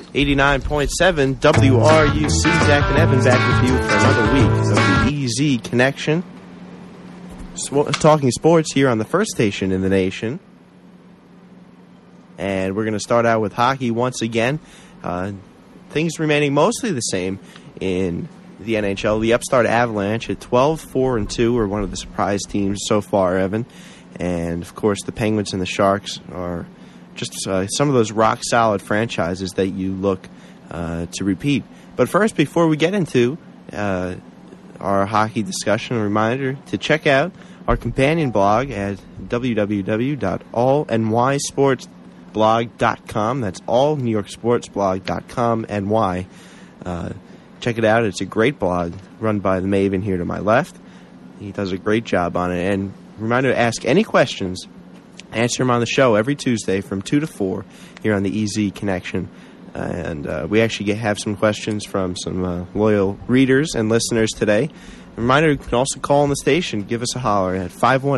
89.7 WRUC. Zach and Evan back with you for another week of the EZ Connection. Talking sports here on the first station in the nation. And we're going to start out with hockey once again. Things remaining mostly the same in the NHL. The upstart Avalanche at 12-4-2 are one of the surprise teams so far, Evan. And, of course, the Penguins and the Sharks are just some of those rock-solid franchises that you look to repeat. But first, before we get into our hockey discussion, a reminder to check out our companion blog at www.allnysportsblog.com. That's allnewyorksportsblog.com, NY. Check it out. It's a great blog run by the Maven here to my left. He does a great job on it. And reminder to ask any questions. Answer them on the show every Tuesday from 2 to 4 here on the EZ Connection. And we actually have some questions from some loyal readers and listeners today. Reminder, you can also call on the station. Give us a holler at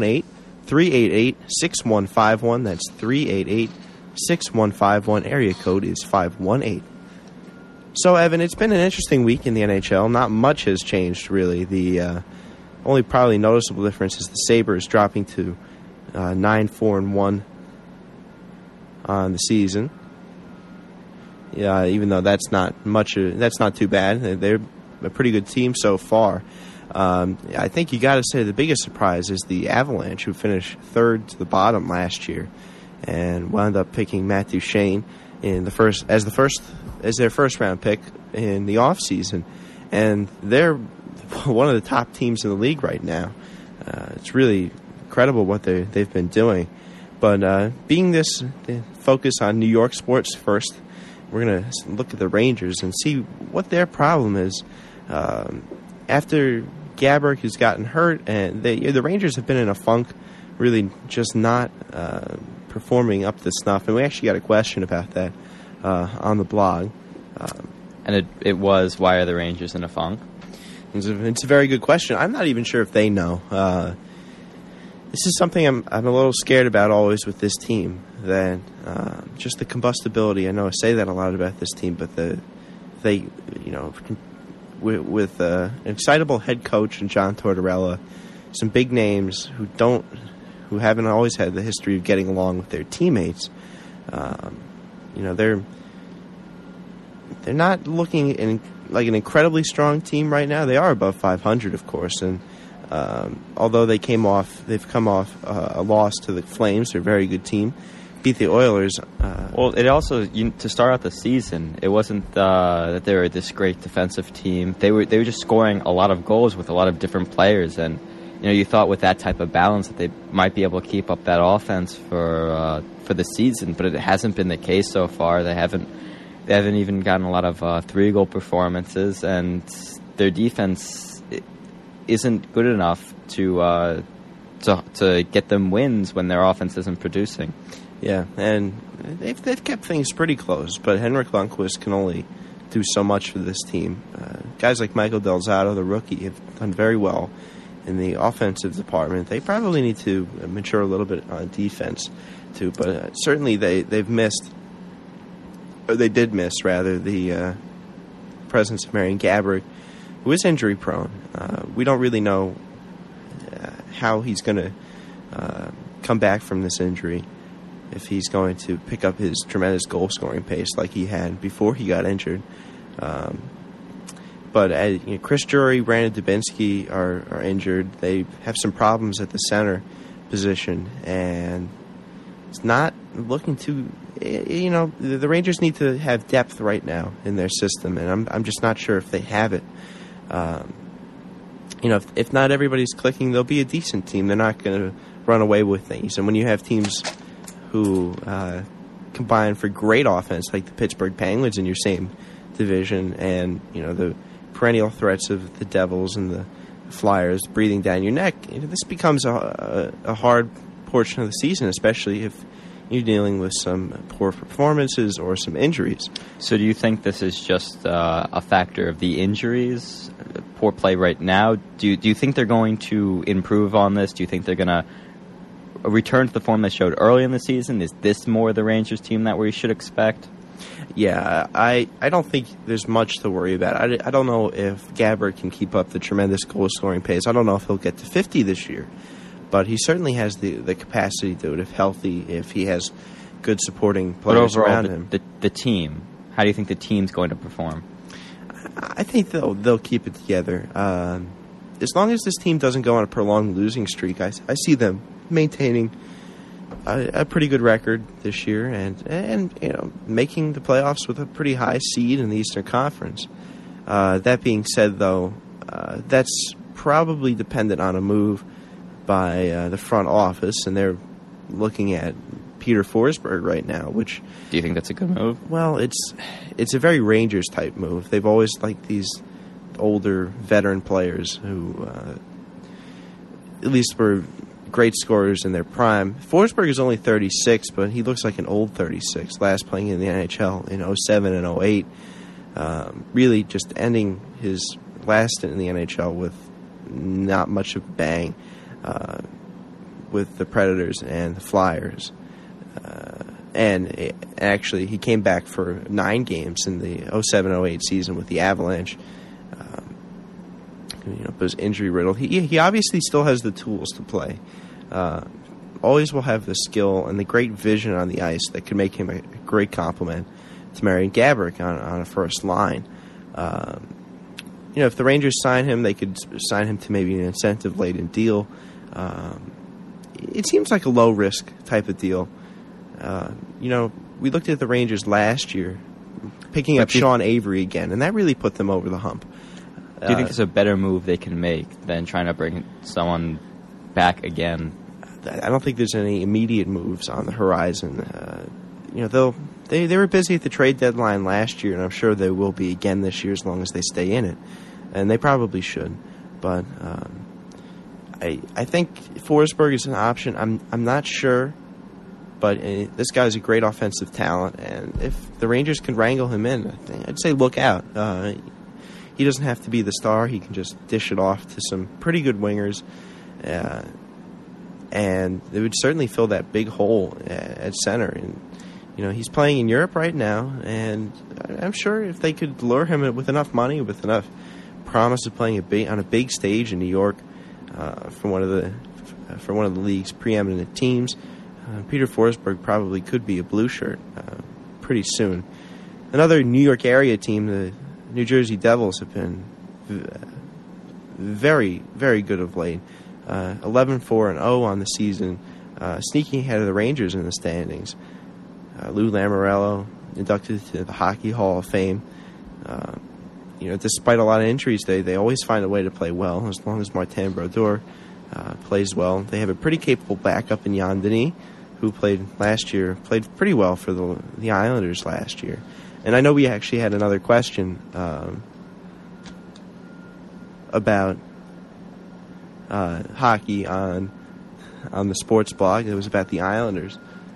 518-388-6151. That's 388-6151. Area code is 518. So, Evan, it's been an interesting week in the NHL. Not much has changed, really. The only probably noticeable difference is the Sabres dropping to 9-4-1 on the season. Yeah, even though that's not much, that's not too bad. They're a pretty good team so far. I think you got to say the biggest surprise is the Avalanche, who finished third to the bottom last year, and wound up picking Matt Duchene in the first as their first round pick in the offseason. And they're one of the top teams in the league right now. It's really incredible what they've been doing. But being this focus on New York sports first, we're going to look at the Rangers and see what their problem is. After Gaborik has gotten hurt, and the Rangers have been in a funk, really just not performing up to snuff. And we actually got a question about that on the blog. And it was, why are the Rangers in a funk? It's a very good question. I'm not even sure if they know. This is something I'm a little scared about always with this team. That just the combustibility. I know I say that a lot about this team, but with an excitable head coach and John Tortorella, some big names who haven't always had the history of getting along with their teammates. They're not looking like an incredibly strong team right now. They are above 500, of course, and although they've come off a loss to the Flames, they're a very good team. Beat the Oilers. Well, it also to start out the season, it wasn't that they were this great defensive team. They were just scoring a lot of goals with a lot of different players, and you thought with that type of balance that they might be able to keep up that offense for the season, but it hasn't been the case so far. They haven't even gotten a lot of 3-goal performances, and their defense isn't good enough to get them wins when their offense isn't producing. Yeah, and they've kept things pretty close, but Henrik Lundqvist can only do so much for this team. Guys like Michael Del Zotto, the rookie, have done very well in the offensive department. They probably need to mature a little bit on defense too, but certainly they did miss the presence of Marian Gaborik, who is injury prone. We don't really know how he's going to come back from this injury, if he's going to pick up his tremendous goal-scoring pace like he had before he got injured. But Chris Drury, Brandon Dubinsky are injured. They have some problems at the center position, and it's not looking too... the Rangers need to have depth right now in their system, and I'm just not sure if they have it. If not everybody's clicking, they'll be a decent team. They're not going to run away with things. And when you have teams who combine for great offense, like the Pittsburgh Penguins in your same division, and the perennial threats of the Devils and the Flyers breathing down your neck, this becomes a hard portion of the season, especially if you're dealing with some poor performances or some injuries. So do you think this is just a factor of the injuries, poor play right now? Do you think they're going to improve on this? Do you think they're going to return to the form they showed early in the season? Is this more the Rangers team that we should expect? Yeah, I don't think there's much to worry about. I don't know if Gabbert can keep up the tremendous goal-scoring pace. I don't know if he'll get to 50 this year, but he certainly has the capacity to do it if healthy, if he has good supporting players around him. The team, how do you think the team's going to perform? I think they'll keep it together. As long as this team doesn't go on a prolonged losing streak, I see them maintaining a pretty good record this year and making the playoffs with a pretty high seed in the Eastern Conference. That being said, though, that's probably dependent on a move by the front office, and they're looking at Peter Forsberg right now. Which, do you think that's a good move? Well, it's a very Rangers type move. They've always liked these older veteran players who at least were great scorers in their prime. Forsberg is only 36, but he looks like an old 36, last playing in the NHL in 07 and 08. Really just ending his last stint in the NHL with not much of a bang with the Predators and the Flyers. And actually, he came back for 9 games in the 07-08 season with the Avalanche. Was injury riddled. He obviously still has the tools to play. Always will have the skill and the great vision on the ice that could make him a great complement to Marian Gaborik on a first line. If the Rangers sign him, they could sign him to maybe an incentive-laden deal. It seems like a low-risk type of deal. We looked at the Rangers last year, picking up Sean Avery again, and that really put them over the hump. Do you think it's a better move they can make than trying to bring someone back again? I don't think there's any immediate moves on the horizon. They were busy at the trade deadline last year, and I'm sure they will be again this year as long as they stay in it, and they probably should. But I think Forsberg is an option. I'm not sure, but this guy's a great offensive talent, and if the Rangers can wrangle him in, I'd say look out. He doesn't have to be the star. He can just dish it off to some pretty good wingers. And it would certainly fill that big hole at center. And, he's playing in Europe right now, and I'm sure if they could lure him with enough money, with enough promise of playing on a big stage in New York for one of the league's preeminent teams, Peter Forsberg probably could be a blue shirt pretty soon. Another New York area team, the New Jersey Devils, have been very, very good of late. 11-4-0 on the season, sneaking ahead of the Rangers in the standings. Lou Lamoriello inducted to the Hockey Hall of Fame. Despite a lot of injuries, they always find a way to play well. As long as Martin Brodeur plays well, they have a pretty capable backup in Jan Denis, who played pretty well for the Islanders last year. And I know we actually had another question about hockey on the sports blog. It was about the Islanders.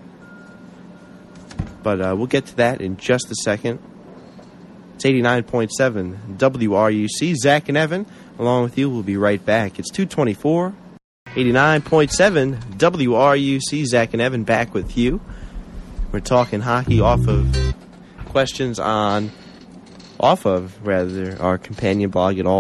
But we'll get to that in just a second. It's 89.7 WRUC. Zach and Evan, along with you, we'll be right back. It's 2:24. 89.7 WRUC. Zach and Evan back with you. We're talking hockey off of our companion blog at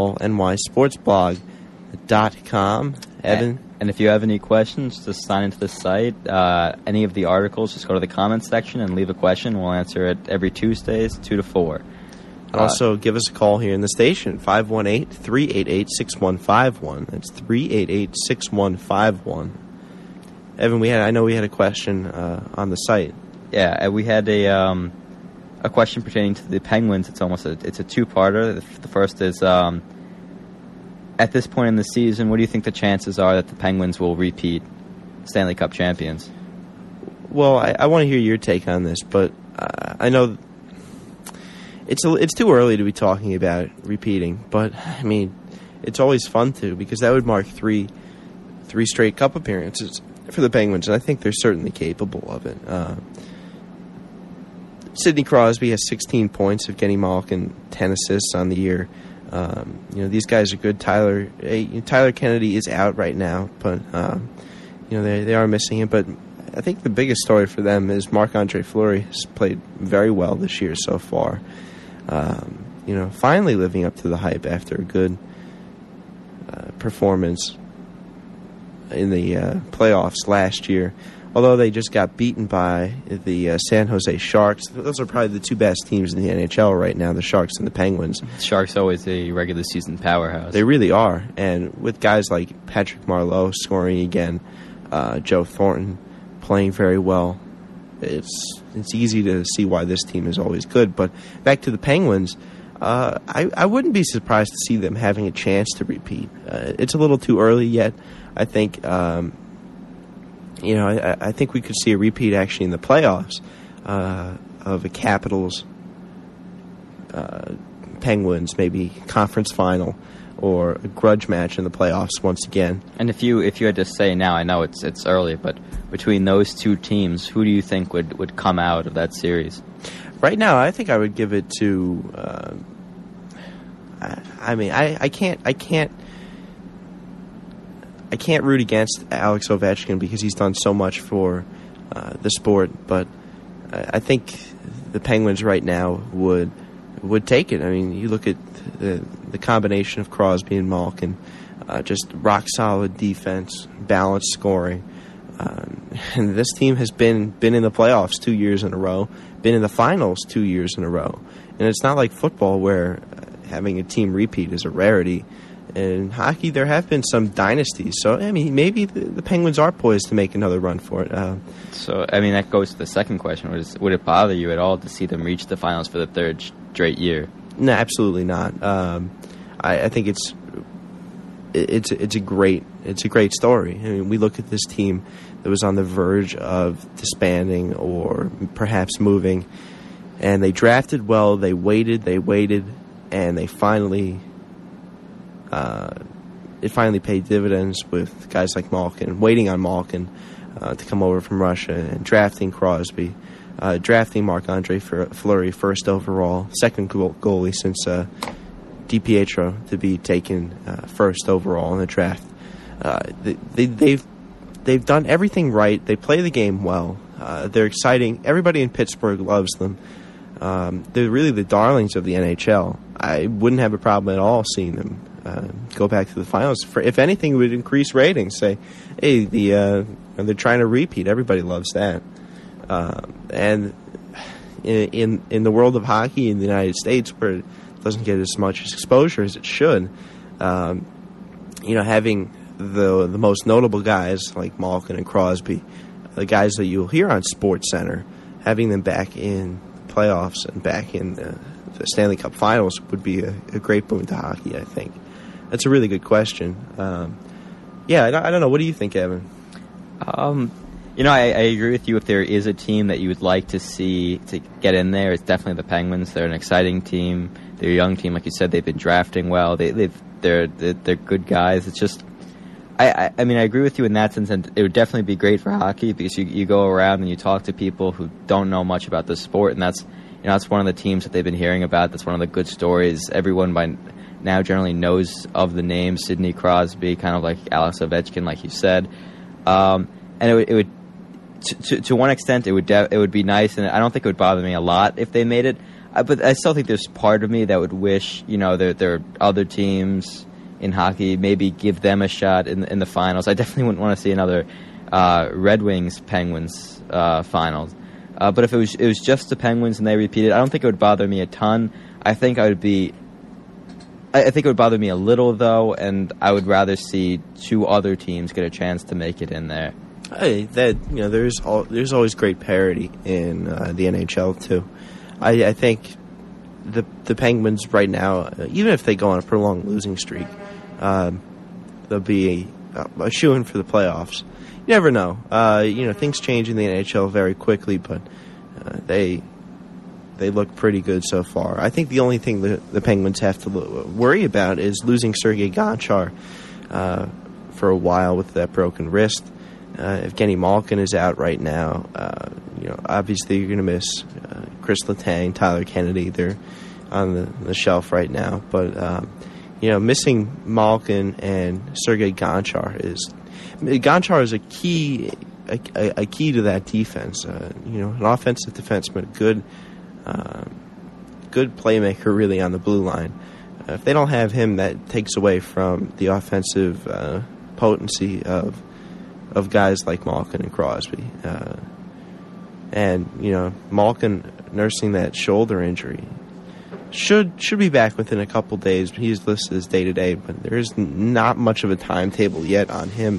allnysportsblog.com. Evan? And if you have any questions, just sign into the site. Any of the articles, just go to the comments section and leave a question. We'll answer it every Tuesdays, 2 to 4. Also, give us a call here in the station, 518-388-6151. That's 388-6151. Evan, I know we had a question on the site. Yeah, we had a question pertaining to the Penguins. It's a two-parter. The first is, at this point in the season, what do you think the chances are that the Penguins will repeat Stanley Cup champions? Well, I want to hear your take on this, but I know it's too early to be talking about repeating. But I mean, it's always fun to, because that would mark three straight Cup appearances for the Penguins, and I think they're certainly capable of it. Sidney Crosby has 16 points, Evgeny Malkin 10 assists on the year. These guys are good. Tyler Kennedy is out right now, but they are missing him. But I think the biggest story for them is Marc-Andre Fleury has played very well this year so far. Finally living up to the hype after a good performance in the playoffs last year. Although they just got beaten by the San Jose Sharks. Those are probably the two best teams in the NHL right now, the Sharks and the Penguins. Sharks always a regular season powerhouse. They really are. And with guys like Patrick Marleau scoring again, Joe Thornton playing very well, it's easy to see why this team is always good. But back to the Penguins, I wouldn't be surprised to see them having a chance to repeat. It's a little too early yet. I think... I think we could see a repeat actually in the playoffs of a Capitals, Penguins, maybe conference final, or a grudge match in the playoffs once again. And if you had to say now, I know it's early, but between those two teams, who do you think would come out of that series? Right now, I think I would give it to. I can't root against Alex Ovechkin because he's done so much for the sport, but I think the Penguins right now would take it. I mean, you look at the combination of Crosby and Malkin, just rock solid defense, balanced scoring, and this team has been in the playoffs 2 years in a row, been in the finals 2 years in a row, and it's not like football where having a team repeat is a rarity. In hockey, there have been some dynasties, so I mean, maybe the Penguins are poised to make another run for it. So, I mean, that goes to the second question: would it bother you at all to see them reach the finals for the third straight year? No, absolutely not. I think it's a great story. I mean, we look at this team that was on the verge of disbanding or perhaps moving, and they drafted well. They waited, and they finally. It finally paid dividends with guys like Malkin, waiting on Malkin to come over from Russia, and drafting Crosby, drafting Marc-Andre Fleury first overall, second goalie since DiPietro to be taken first overall in the draft. They've done everything right. They play the game well. They're exciting. Everybody in Pittsburgh loves them. They're really the darlings of the NHL. I wouldn't have a problem at all seeing them go back to the finals. If anything, it would increase ratings. Say, hey, they're trying to repeat. Everybody loves that. And in the world of hockey in the United States, where it doesn't get as much exposure as it should, having the most notable guys like Malkin and Crosby, the guys that you'll hear on SportsCenter, having them back in playoffs and back in the Stanley Cup Finals would be a great boon to hockey, I think. That's a really good question. I don't know. What do you think, Evan? I agree with you. If there is a team that you would like to see to get in there, it's definitely the Penguins. They're an exciting team. They're a young team, like you said. They've been drafting well. They're good guys. It's just, I agree with you in that sense, and it would definitely be great for hockey because you go around and you talk to people who don't know much about the sport, and that's one of the teams that they've been hearing about. That's one of the good stories. Everyone by now generally knows of the name Sidney Crosby, kind of like Alex Ovechkin, like you said. And it would to one extent, it would be nice, and I don't think it would bother me a lot if they made it. But I still think there's part of me that would wish, there are other teams in hockey, maybe give them a shot in the finals. I definitely wouldn't want to see another Red Wings Penguins finals. But if it was just the Penguins and they repeated, I don't think it would bother me a ton. I think it would bother me a little, though, and I would rather see two other teams get a chance to make it in there. Hey, there's always great parity in the NHL too. I think the Penguins right now, even if they go on a prolonged losing streak, they'll be a shoo-in for the playoffs. You never know. Things change in the NHL very quickly, but they look pretty good so far. I think the only thing the Penguins have to worry about is losing Sergei Gonchar for a while with that broken wrist. Evgeny Malkin is out right now. Obviously you're going to miss Chris Letang, Tyler Kennedy. They're on the shelf right now. But, missing Malkin and Sergei Gonchar is a key a key to that defense. An offensive defenseman, good playmaker really on the blue line. If they don't have him, that takes away from the offensive potency of guys like Malkin and Crosby. Malkin nursing that shoulder injury should be back within a couple days. He's listed as day-to-day, but there is not much of a timetable yet on him.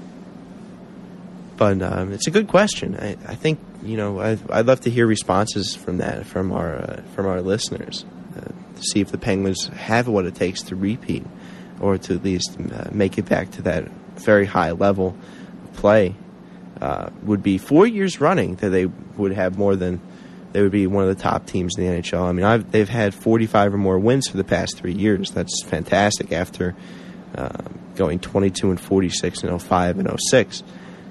But it's a good question. I think I'd love to hear responses from our listeners to see if the Penguins have what it takes to repeat, or to at least make it back to that very high level of play. Would be 4 years running that they would have more than. They would be one of the top teams in the NHL. I mean, they've had 45 or more wins for the past 3 years. That's fantastic after going 22 and 46 in 05 and 06.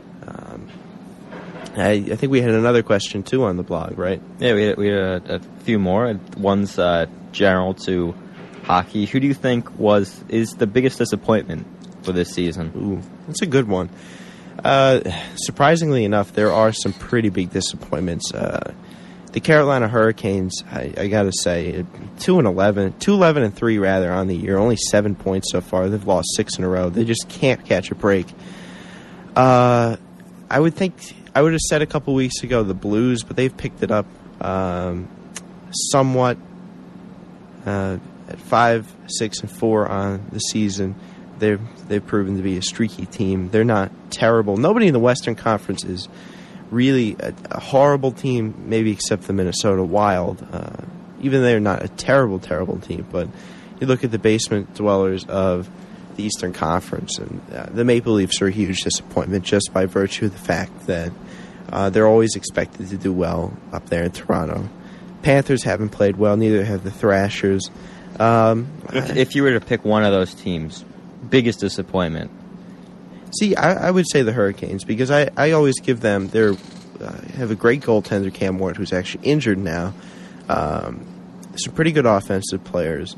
I think we had another question, too, on the blog, right? Yeah, we had a few more. One's general to hockey. Who do you think is the biggest disappointment for this season? Ooh, that's a good one. Surprisingly enough, there are some pretty big disappointments. The Carolina Hurricanes, I got to say, 2-11-3 rather on the year. Only 7 points so far. They've lost 6 in a row. They just can't catch a break. I would have said a couple weeks ago the Blues, but they've picked it up somewhat at 5, 6, and 4 on the season. They've proven to be a streaky team. They're not terrible. Nobody in the Western Conference is really a horrible team, maybe except the Minnesota Wild. Even they're not a terrible, terrible team. But you look at the basement dwellers of the Eastern Conference, and the Maple Leafs are a huge disappointment just by virtue of the fact that they're always expected to do well up there in Toronto. Panthers haven't played well. Neither have the Thrashers. If you were to pick one of those teams, biggest disappointment? See, I would say the Hurricanes, because I always give them their have a great goaltender, Cam Ward, who's actually injured now. Some pretty good offensive players.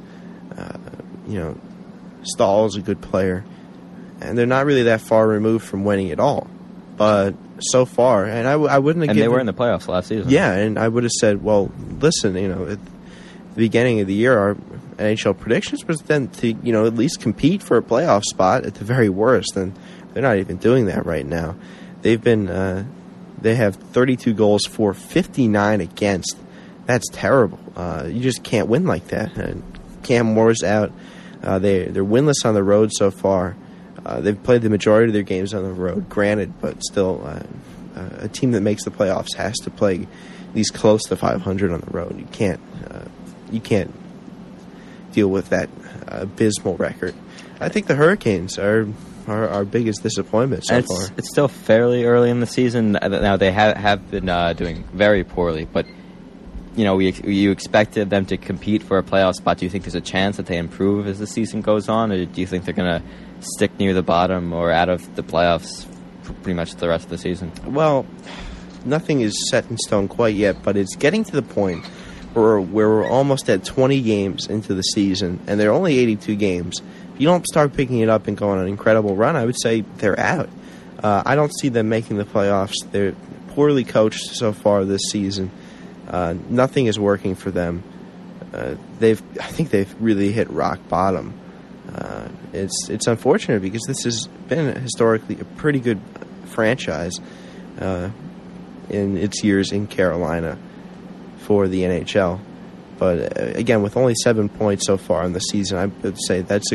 Stahl's a good player, and they're not really that far removed from winning it all. But so far, and I wouldn't have. And they were in the playoffs last season. Yeah, and I would have said, well, listen, at the beginning of the year, our NHL predictions was then to at least compete for a playoff spot at the very worst, and they're not even doing that right now. They've been they have 32 goals for, 59 against. That's terrible. You just can't win like that. Cam Moore's out. They're winless on the road so far. They've played the majority of their games on the road, granted, but still, a team that makes the playoffs has to play at least close to 500 on the road. You can't deal with that abysmal record. I think the Hurricanes are our biggest disappointment so far. It's still fairly early in the season. Now they have been doing very poorly, but you expected them to compete for a playoff spot. Do you think there's a chance that they improve as the season goes on, or do you think they're going to stick near the bottom or out of the playoffs for pretty much the rest of the season? Well, nothing is set in stone quite yet, but it's getting to the point where we're almost at 20 games into the season, and there are only 82 games. If you don't start picking it up and go on an incredible run, I would say they're out. I don't see them making the playoffs. They're poorly coached so far this season. Nothing is working for them. I think they've really hit rock bottom. It's unfortunate because this has been historically a pretty good franchise in its years in Carolina for the NHL. But again, with only 7 points so far in the season, I would say that's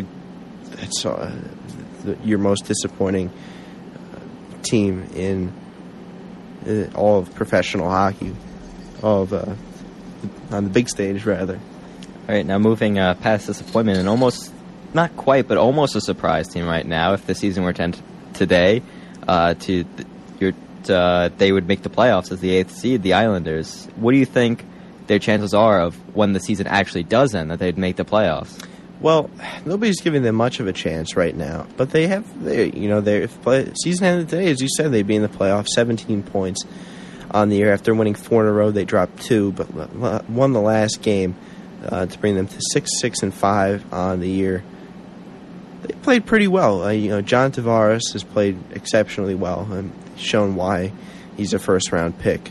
your most disappointing team in all of professional hockey, on the big stage, rather. All right, now moving past disappointment, and almost, not quite, but almost a surprise team right now. If the season were to end today, they would make the playoffs as the 8th seed, the Islanders. What do you think their chances are of when the season actually does end that they'd make the playoffs? Well, nobody's giving them much of a chance right now, but they have. Season ended today, as you said, they'd be in the playoffs. 17 points on the year after winning 4 in a row. They dropped 2, but won the last game to bring them to 6-6-5 on the year. They played pretty well. John Tavares has played exceptionally well. shown why he's a first-round pick.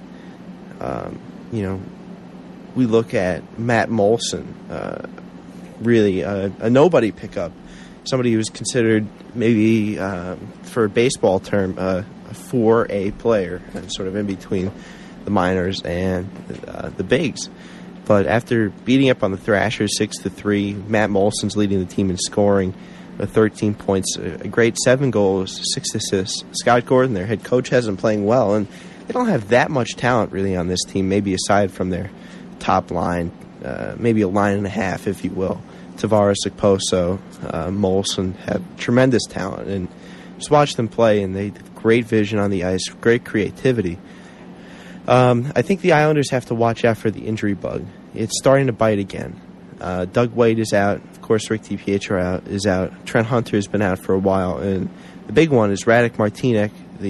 We look at Matt Molson, really a nobody pickup, somebody who's considered maybe, for a baseball term, a 4A player, and sort of in between the minors and the bigs. But after beating up on the Thrashers 6-3, Matt Molson's leading the team in scoring with 13 points, a great 7 goals, 6 assists. Scott Gordon, their head coach, has them playing well, and they don't have that much talent really on this team, maybe aside from their top line, maybe a line and a half, if you will. Tavares, Okposo, Molson have tremendous talent, and just watch them play, and they have great vision on the ice, great creativity. I think the Islanders have to watch out for the injury bug. It's starting to bite again. Doug White is out. Of course, Rick DiPietro is out. Trent Hunter has been out for a while. And the big one is Radek Martinek.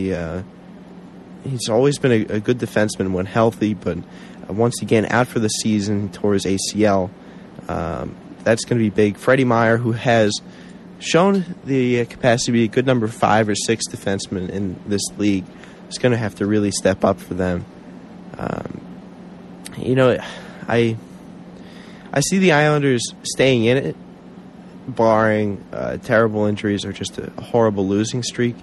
He's always been a good defenseman when healthy, but once again out for the season, tore his ACL. That's going to be big. Freddie Meyer, who has shown the capacity to be a good number 5 or 6 defenseman in this league, is going to have to really step up for them. I see the Islanders staying in it, barring terrible injuries or just a horrible losing streak.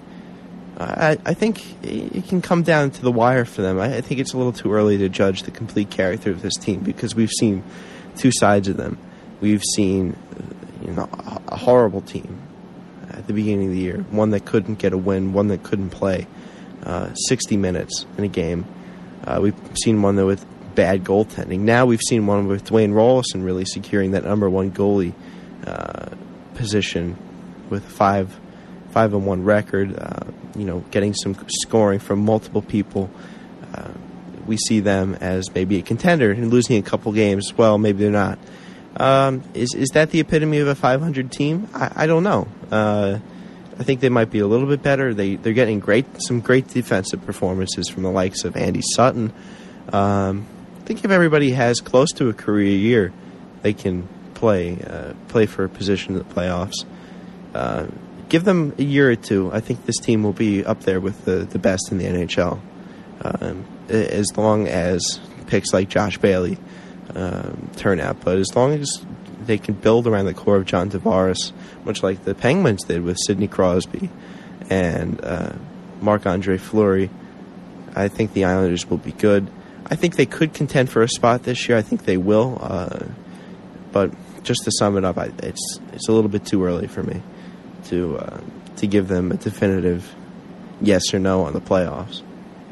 I think it can come down to the wire for them. I think it's a little too early to judge the complete character of this team because we've seen two sides of them. We've seen a horrible team at the beginning of the year, one that couldn't get a win, one that couldn't play 60 minutes in a game. We've seen one with bad goaltending. Now we've seen one with Dwayne Rollison really securing that number 1 goalie position with a 5-1 record. Getting some scoring from multiple people. We see them as maybe a contender and losing a couple games. Well, maybe they're not. Is that the epitome of a 500 team? I don't know. I think they might be a little bit better. They're getting some great defensive performances from the likes of Andy Sutton. I think if everybody has close to a career year, they can play for a position in the playoffs. Give them a year or two. I think this team will be up there with the best in the NHL. As long as picks like Josh Bailey turn out. But as long as they can build around the core of John Tavares, much like the Penguins did with Sidney Crosby and Marc-Andre Fleury, I think the Islanders will be good. I think they could contend for a spot this year. I think they will. But just to sum it up, it's a little bit too early for me to give them a definitive yes or no on the playoffs.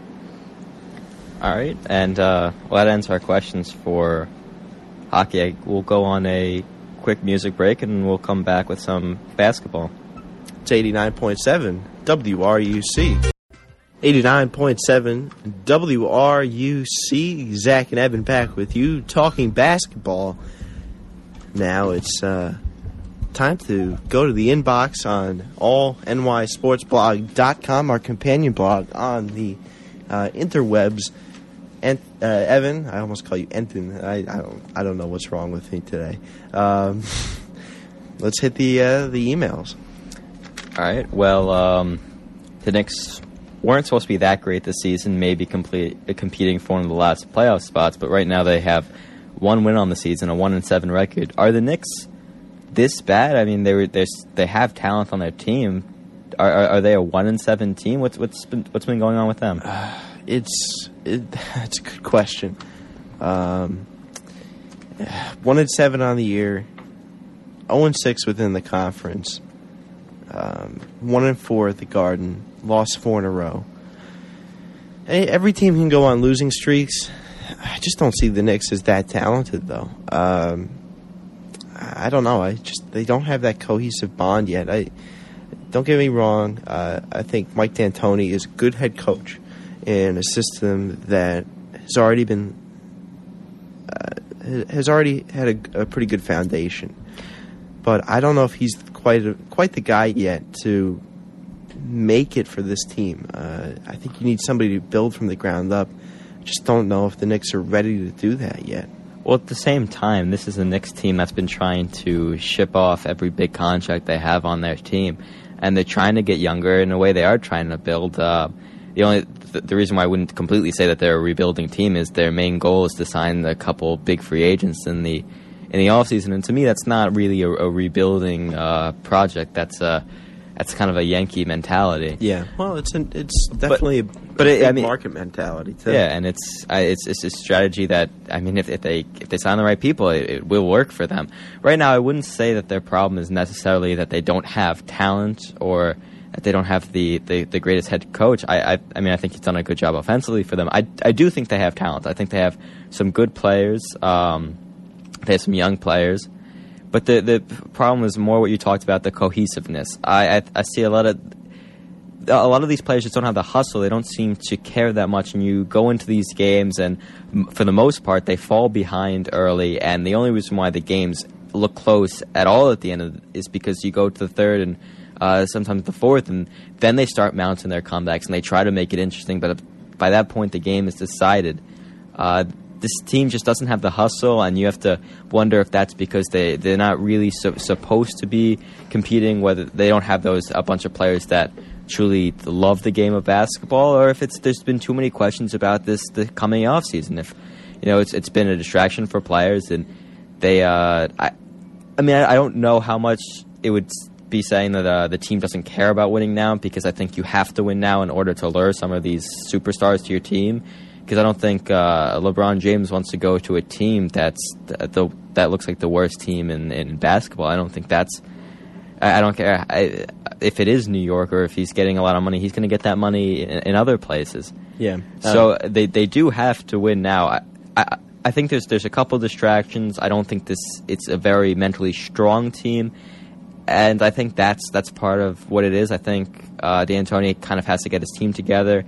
All right, and that ends our questions for hockey. We'll go on a quick music break, and we'll come back with some basketball. It's 89.7 WRUC. 89.7 WRUC. Zach and Evan back with you, talking basketball. Now it's time to go to the inbox on allnysportsblog.com, our companion blog on the interwebs. And Evan, I almost call you Enton. I don't know what's wrong with me today. Let's hit the emails. All right. Well, the Knicks weren't supposed to be that great this season, maybe competing for one of the last playoff spots, but right now they have one win on the season, a 1-7 record. Are the Knicks this bad? I mean, they have talent on their team. Are they a 1-7 team? What's been going on with them? It's a good question. 1-7 on the year, 0-6 within the conference, 1-4 at the Garden, lost 4 in a row. Every team can go on losing streaks. I just don't see the Knicks as that talented, though. I don't know. They don't have that cohesive bond yet. Don't get me wrong. I think Mike D'Antoni is a good head coach in a system that has already had a pretty good foundation. But I don't know if he's quite the guy yet to make it for this team. I think you need somebody to build from the ground up. I just don't know if the Knicks are ready to do that yet. Well, at the same time, this is a Knicks team that's been trying to ship off every big contract they have on their team, and they're trying to get younger. In a way, they are trying to build. the reason why I wouldn't completely say that they're a rebuilding team is their main goal is to sign a couple big free agents in the offseason, and to me that's not really a rebuilding project. That's kind of a Yankee mentality. Yeah, well, it's definitely a market mentality too. Yeah, and it's a strategy that, I mean, if they sign the right people, it will work for them. Right now, I wouldn't say that their problem is necessarily that they don't have talent or that they don't have the greatest head coach. I mean, I think he's done a good job offensively for them. I do think they have talent. I think they have some good players. They have some young players. But the problem is more what you talked about, the cohesiveness. I see a lot of these players just don't have the hustle. They don't seem to care that much. And you go into these games, and for the most part, they fall behind early. And the only reason why the games look close at all at the end is because you go to the third and sometimes the fourth, and then they start mounting their comebacks and they try to make it interesting. But by that point, the game is decided. This team just doesn't have the hustle, and you have to wonder if that's because they're not really supposed to be competing, whether they don't have a bunch of players that truly love the game of basketball, or if there's been too many questions about the coming off season. If it's been a distraction for players, and they I don't know how much it would be saying that the team doesn't care about winning now, because I think you have to win now in order to lure some of these superstars to your team. Because I don't think LeBron James wants to go to a team that looks like the worst team in basketball. I don't think that's. I don't care if it is New York or if he's getting a lot of money. He's going to get that money in other places. Yeah. So they do have to win now. I think there's a couple distractions. I don't think it's a very mentally strong team, and I think that's part of what it is. I think D'Antoni kind of has to get his team together.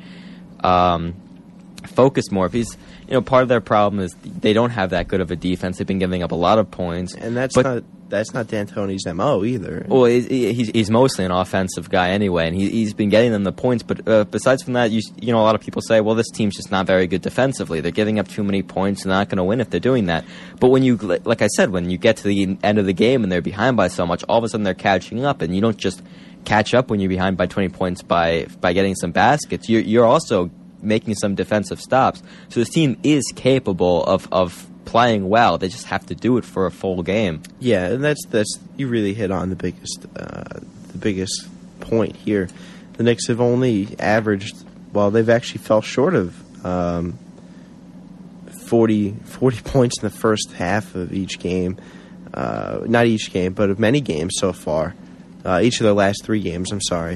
Focus more. If he's, part of their problem is they don't have that good of a defense. They've been giving up a lot of points, and that's not D'Antoni's MO either. Well, he's mostly an offensive guy anyway, and he's been getting them the points. But besides from that, a lot of people say, well, this team's just not very good defensively. They're giving up too many points, and they're not going to win if they're doing that. But when like I said, when you get to the end of the game and they're behind by so much, all of a sudden they're catching up, and you don't just catch up when you're behind by 20 points by getting some baskets. You're also making some defensive stops. So this team is capable of playing well. They just have to do it for a full game. Yeah, and that's you really hit on the biggest point here. The Knicks have only averaged, they've actually fell short of 40 points in the first half of each game. Not each game, but of many games so far. Each of their last 3 games, I'm sorry.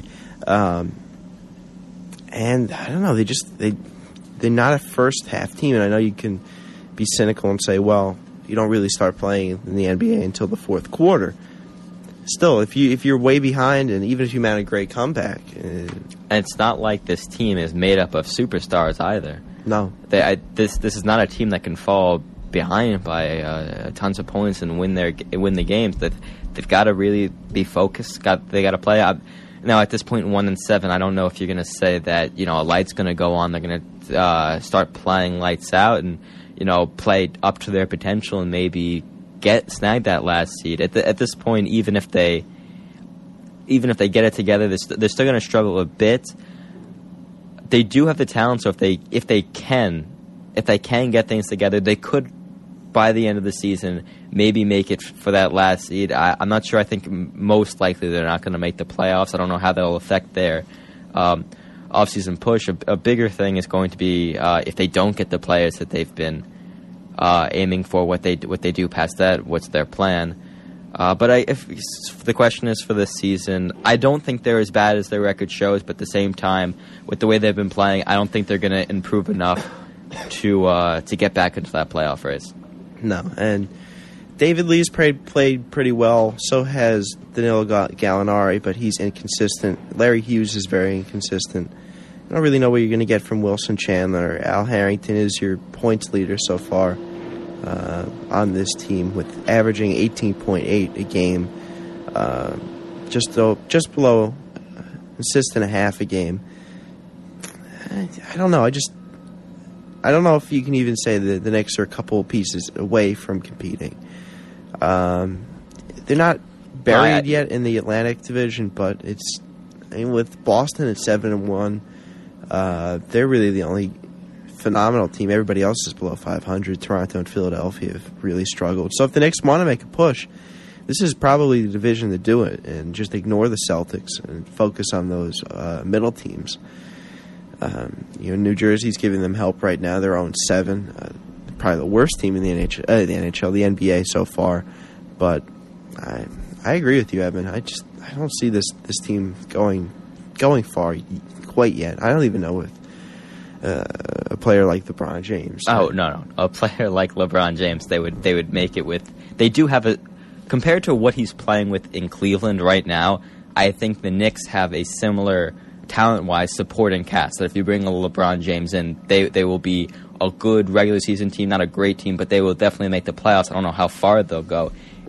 And I don't know, they're not a first half team, and I know you can be cynical and say, well, you don't really start playing in the NBA until the fourth quarter. Still, if you're way behind, and even if you mount a great comeback, and it's not like this team is made up of superstars either. No, this is not a team that can fall behind by tons of points and win the games. That they've got to really be focused. They got to play out. Now, at this point, 1-7, I don't know if you're going to say that, a light's going to go on. They're going to start playing lights out and, play up to their potential and maybe snag that last seed. At this point, even if they get it together, they're still going to struggle a bit. They do have the talent, so if they can get things together, they could, by the end of the season, maybe make it for that last seed. I'm not sure. I think most likely they're not going to make the playoffs. I don't know how that will affect their offseason push. A bigger thing is going to be if they don't get the players that they've been aiming for, what they do past that, what's their plan. But if the question is for this season, I don't think they're as bad as their record shows, but at the same time, with the way they've been playing, I don't think they're going to improve enough to get back into that playoff race. No, and David Lee's played pretty well. So has Danilo Gallinari, but he's inconsistent. Larry Hughes is very inconsistent. I don't really know what you're going to get from Wilson Chandler. Al Harrington is your points leader so far on this team, with averaging 18.8 a game, just below assist and a half a game. I don't know. I don't know if you can even say that the Knicks are a couple of pieces away from competing. They're not buried yet in the Atlantic Division, but with Boston at 7-1, They're really the only phenomenal team. Everybody else is below 500. Toronto and Philadelphia have really struggled. So if the Knicks want to make a push, this is probably the division to do it, and just ignore the Celtics and focus on those middle teams. New Jersey's giving them help right now. They're 0-7. Probably the worst team in the NHL, the NBA so far. But I agree with you, Evan. I don't see this team going far quite yet. I don't even know with a player like LeBron James. Oh no, a player like LeBron James, they would make it with. They do have a, compared to what he's playing with in Cleveland right now. I think the Knicks have a similar talent-wise supporting cast. That if you bring a LeBron James in, they will be a good regular season team, not a great team, but they will definitely make the playoffs. I don't know how far they'll go.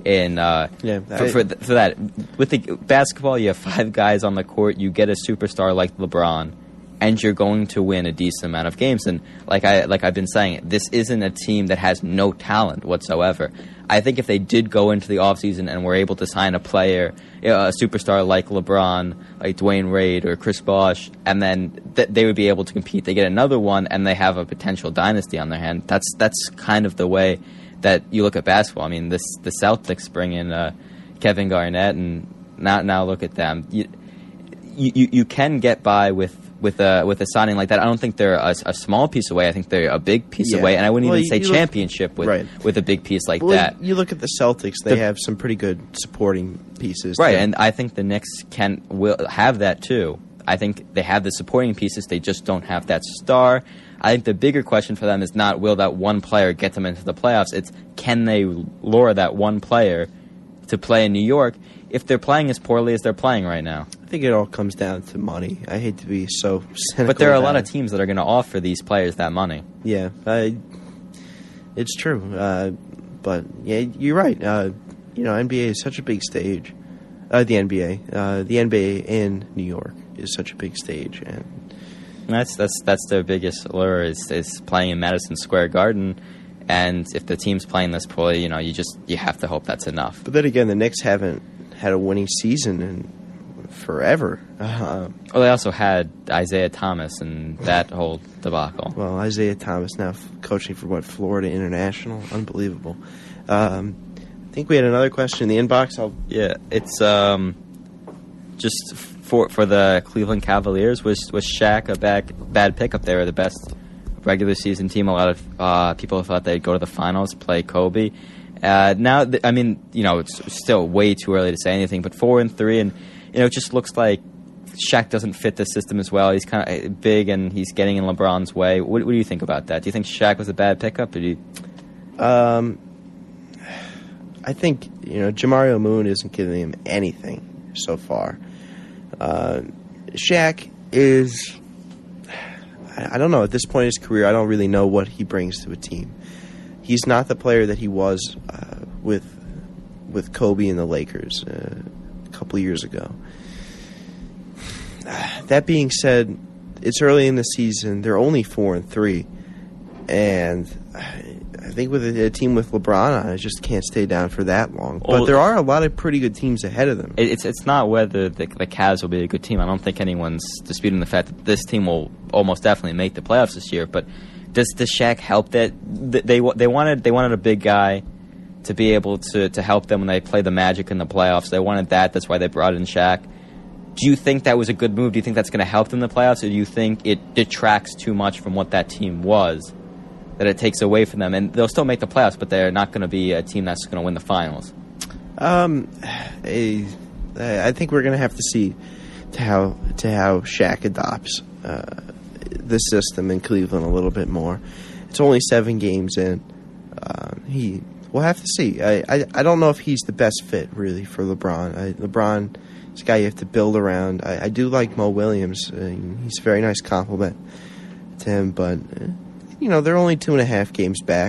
For that, with the basketball, you have 5 guys on the court. You get a superstar like LeBron, and you're going to win a decent amount of games. And like I've been saying, this isn't a team that has no talent whatsoever. I think if they did go into the offseason and were able to sign a player, a superstar like LeBron, like Dwayne Wade or Chris Bosh, and then they would be able to compete. They get another one, and they have a potential dynasty on their hand. That's kind of the way that you look at basketball. I mean, the Celtics bring in Kevin Garnett, and now look at them. You can get by with a signing like that. I don't think they're a small piece away. I think they're a big piece away, and I wouldn't even say championship with a big piece like that. You look at the Celtics; they have some pretty good supporting pieces, right? And I think the Knicks will have that too. I think they have the supporting pieces; they just don't have that star. I think the bigger question for them is not will that one player get them into the playoffs. It's can they lure that one player to play in New York if they're playing as poorly as they're playing right now. I think it all comes down to money. I hate to be so cynical. But there are a lot of teams that are going to offer these players that money. Yeah, it's true. But yeah, you're right. NBA is such a big stage. The NBA in New York is such a big stage, and that's their biggest allure is playing in Madison Square Garden. And if the team's playing this poorly, you have to hope that's enough. But then again, the Knicks haven't had a winning season in forever. Well, they also had Isaiah Thomas and that whole debacle. Well, Isaiah Thomas now coaching for Florida International. Unbelievable. I think we had another question in the inbox. It's just for the Cleveland Cavaliers. Was Shaq a bad pickup? They were the best regular season team. A lot of people thought they'd go to the finals, play Kobe. Now, it's still way too early to say anything, but 4-3, and it just looks like Shaq doesn't fit the system as well. He's kind of big, and he's getting in LeBron's way. What do you think about that? Do you think Shaq was a bad pickup? I think Jamario Moon isn't giving him anything so far. Shaq is, I don't know, at this point in his career, I don't really know what he brings to a team. He's not the player that he was with Kobe and the Lakers a couple of years ago. That being said, it's early in the season. They're only 4-3, and I think with a team with LeBron on it, just can't stay down for that long. But there are a lot of pretty good teams ahead of them. It's not whether the Cavs will be a good team. I don't think anyone's disputing the fact that this team will almost definitely make the playoffs this year. But does Shaq help that? They wanted a big guy to be able to help them when they play the Magic in the playoffs. They wanted that. That's why they brought in Shaq. Do you think that was a good move? Do you think that's going to help them in the playoffs, or do you think it detracts too much from what that team was, that it takes away from them? And they'll still make the playoffs, but they're not going to be a team that's going to win the finals. I think we're going to have to see how Shaq adopts the system in Cleveland a little bit more. It's only 7 games in. We'll have to see. I don't know if he's the best fit really for LeBron. LeBron is a guy you have to build around. I do like Mo Williams. He's a very nice compliment to him, but they're only 2.5 games back.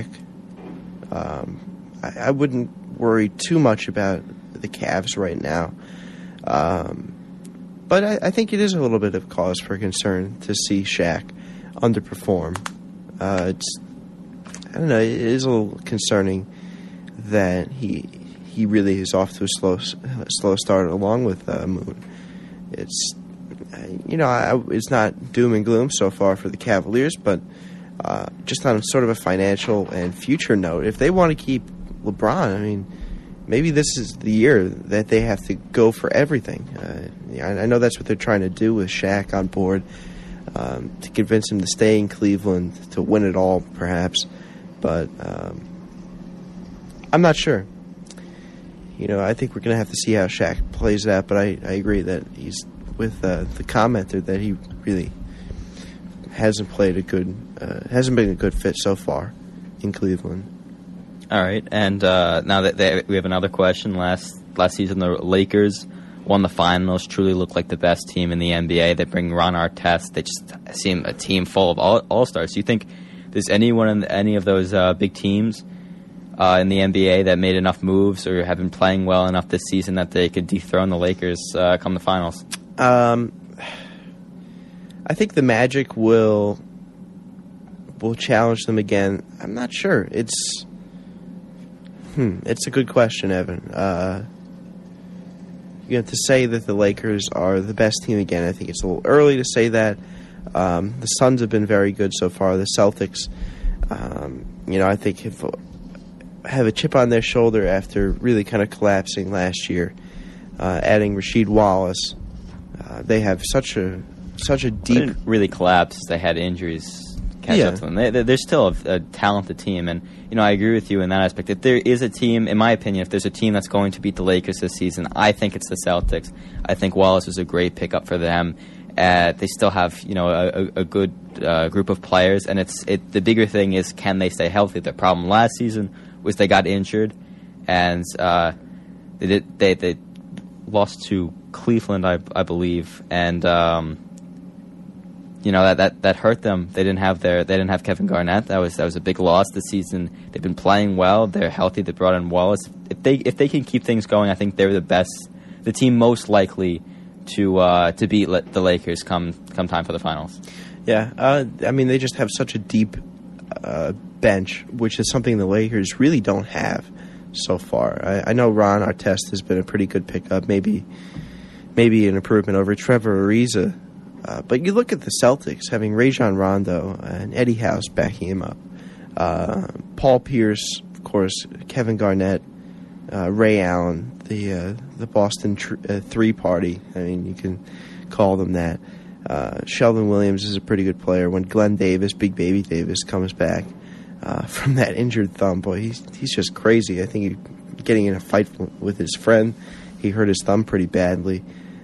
I wouldn't worry too much about the Cavs right now. But I think it is a little bit of cause for concern to see Shaq underperform. I don't know. It is a little concerning that he really is off to a slow start along with Moon. it's not doom and gloom so far for the Cavaliers, but just on sort of a financial and future note, if they want to keep LeBron, I mean, maybe this is the year that they have to go for everything. I know that's what they're trying to do with Shaq on board, to convince him to stay in Cleveland, to win it all, perhaps. But I'm not sure. I think we're going to have to see how Shaq plays that, but I agree that he's with the commenter that he really hasn't been a good fit so far in Cleveland. All right, and now that we have another question. Last season, the Lakers won the finals, truly looked like the best team in the NBA. They bring Ron Artest. They just seem a team full of all-stars. Do you think there's anyone in any of those big teams in the NBA that made enough moves or have been playing well enough this season that they could dethrone the Lakers come the finals? I think the Magic will challenge them again. I'm not sure. It's a good question, Evan. To say that the Lakers are the best team again, I think it's a little early to say that. The Suns have been very good so far. The Celtics, I think have a chip on their shoulder after really kind of collapsing last year. Adding Rasheed Wallace, they have such a deep. They didn't really collapse. They had injuries catch up to them. They're still a talented team, and I agree with you in that aspect. If there is a team, in my opinion, if there's a team that's going to beat the Lakers this season, I think it's the Celtics. I think Wallace is a great pickup for them. They still have a good group of players, and the bigger thing is, can they stay healthy? The problem last season was they got injured, and they lost to Cleveland, I believe, and that hurt them. They didn't have Kevin Garnett. That was a big loss this season. They've been playing well. They're healthy. They brought in Wallace. If they can keep things going, I think they're the team most likely to beat the Lakers come time for the finals. Yeah, they just have such a deep bench, which is something the Lakers really don't have so far. I know Ron Artest has been a pretty good pickup, maybe an improvement over Trevor Ariza. But you look at the Celtics having Rajon Rondo and Eddie House backing him up. Paul Pierce, of course, Kevin Garnett, Ray Allen, the Boston Three Party. You can call them that. Sheldon Williams is a pretty good player. When Glenn Davis, Big Baby Davis, comes back from that injured thumb, boy, he's just crazy. I think he's getting in a fight with his friend. He hurt his thumb pretty badly.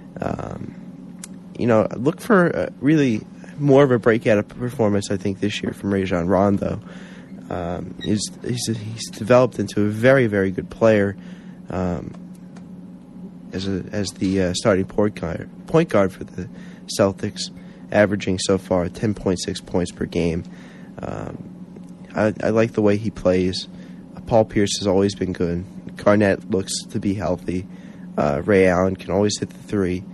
Look for really more of a breakout performance, I think, this year from Rajon Rondo. He's developed into a very, very good player as the starting point guard for the Celtics, averaging so far 10.6 points per game. I like the way he plays. Paul Pierce has always been good. Garnett looks to be healthy. Ray Allen can always hit the three.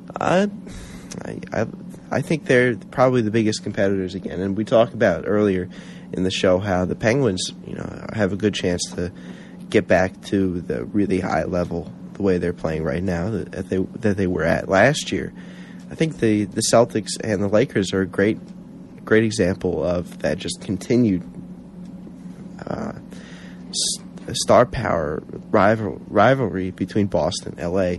I think they're probably the biggest competitors again. And we talked about earlier in the show how the Penguins, have a good chance to get back to the really high level the way they're playing right now that they were at last year. I think the Celtics and the Lakers are a great example of that just continued star power rivalry between Boston and LA.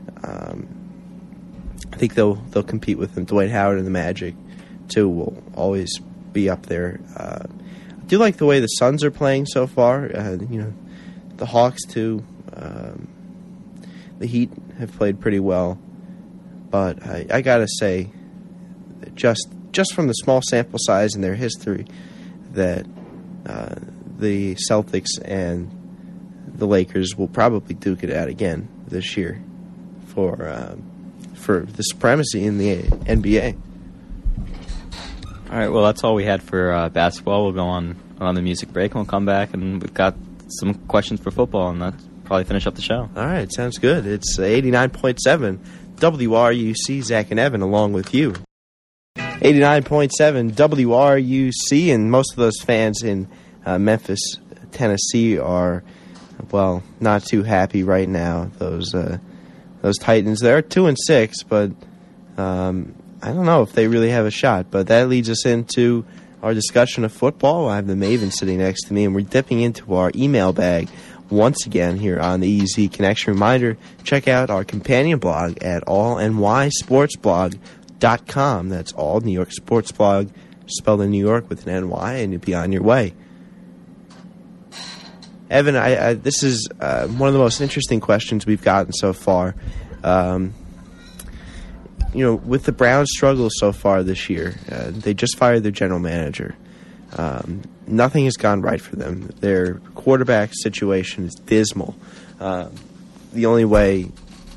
I think they'll compete with them. Dwight Howard and the Magic, too, will always be up there. I do like the way the Suns are playing so far. The Hawks, too. The Heat have played pretty well. But I got to say, just from the small sample size in their history, that the Celtics and the Lakers will probably duke it out again this year for the supremacy in the NBA. All right, well, that's all we had for basketball. We'll go on the music break, and we'll come back, and we've got some questions for football, and that's probably finish up the show. All right, sounds good. It's 89.7 WRUC, Zach and Evan, along with you. 89.7 WRUC, and most of those fans in Memphis, Tennessee are, well, not too happy right now. Those Titans, they're 2-6, but I don't know if they really have a shot, but that leads us into our discussion of football. I have the Maven sitting next to me, and we're dipping into our email bag once again here on the EZ Connection. Reminder, check out our companion blog at allnysportsblog.com. That's All New York Sports Blog, spelled in New York with an NY, and you'll be on your way. Evan, this is one of the most interesting questions we've gotten so far. With the Browns' struggles so far this year, they just fired their general manager. Nothing has gone right for them. Their quarterback situation is dismal. The only way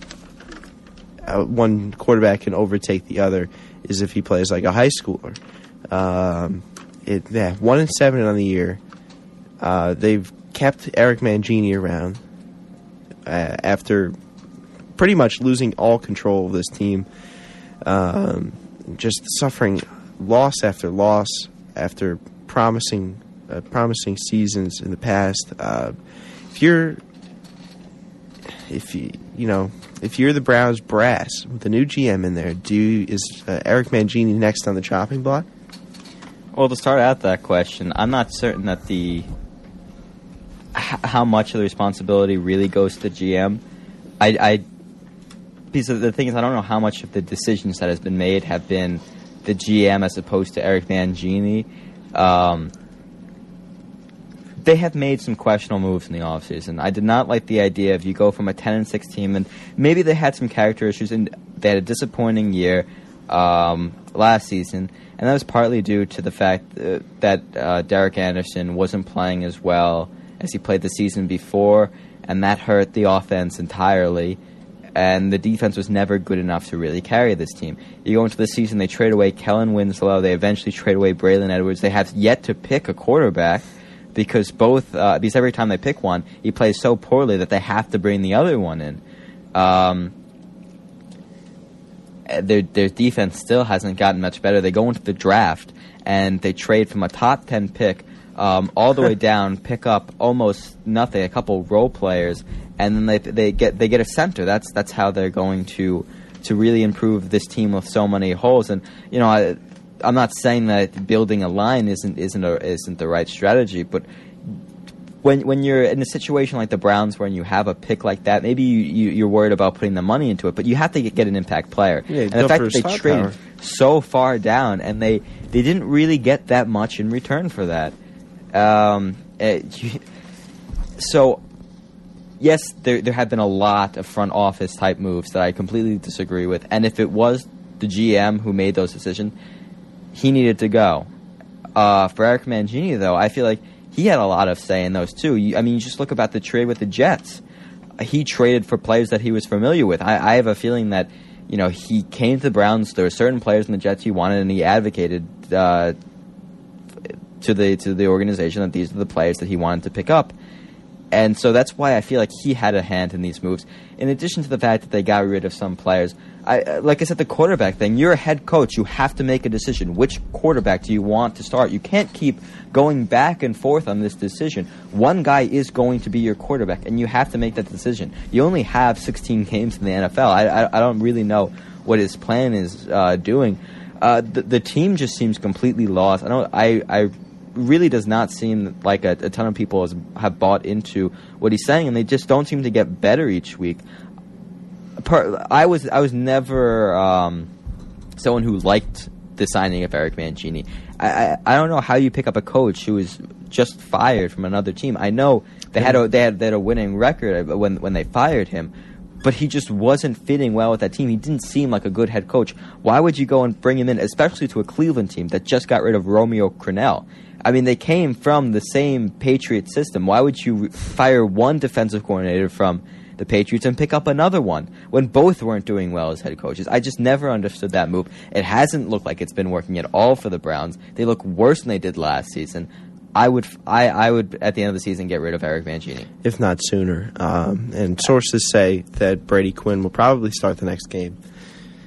one quarterback can overtake the other is if he plays like a high schooler. 1-7 on the year. They've kept Eric Mangini around after pretty much losing all control of this team. Just suffering loss after loss after promising seasons in the past. If you're the Browns brass with the new GM in there, is Eric Mangini next on the chopping block? Well, to start out that question, I'm not certain that how much of the responsibility really goes to the GM. Because the thing is, I don't know how much of the decisions that has been made have been the GM as opposed to Eric Mangini. They have made some questionable moves in the offseason. I did not like the idea of you go from a 10-6 team, and maybe they had some character issues, and they had a disappointing year last season, and that was partly due to the fact that Derek Anderson wasn't playing as well as he played the season before, and that hurt the offense entirely. And the defense was never good enough to really carry this team. You go into the season, they trade away Kellen Winslow. They eventually trade away Braylon Edwards. They have yet to pick a quarterback because because every time they pick one, he plays so poorly that they have to bring the other one in. Their defense still hasn't gotten much better. They go into the draft, and they trade from a top 10 pick all the way down, pick up almost nothing, a couple role players, and then they get a center. That's how they're going to really improve this team with so many holes. And I'm not saying that building a line isn't the right strategy, but when you're in a situation like the Browns, when you have a pick like that, maybe you're worried about putting the money into it, but you have to get an impact player. Yeah, and the fact that they traded so far down and they didn't really get that much in return for that. So, yes, there have been a lot of front office type moves that I completely disagree with. And if it was the GM who made those decisions, he needed to go. For Eric Mangini, though, I feel like he had a lot of say in those too. You just look about the trade with the Jets. He traded for players that he was familiar with. I have a feeling that he came to the Browns. There were certain players in the Jets he wanted, and he advocated to the organization that these are the players that he wanted to pick up. And so that's why I feel like he had a hand in these moves. In addition to the fact that they got rid of some players, like I said, the quarterback thing, you're a head coach. You have to make a decision. Which quarterback do you want to start? You can't keep going back and forth on this decision. One guy is going to be your quarterback, and you have to make that decision. You only have 16 games in the NFL. I don't really know what his plan is doing. The team just seems completely lost. I really does not seem like a ton of people have bought into what he's saying, and they just don't seem to get better each week. I was never someone who liked the signing of Eric Mangini. I don't know how you pick up a coach who is just fired from another team. I know they had a winning record when they fired him, but he just wasn't fitting well with that team. He didn't seem like a good head coach. Why would you go and bring him in, especially to a Cleveland team that just got rid of Romeo Crennel? I mean, they came from the same Patriot system. Why would you fire one defensive coordinator from the Patriots and pick up another one when both weren't doing well as head coaches? I just never understood that move. It hasn't looked like it's been working at all for the Browns. They look worse than they did last season. I would at the end of the season get rid of Eric Mangini, if not sooner. And sources say that Brady Quinn will probably start the next game.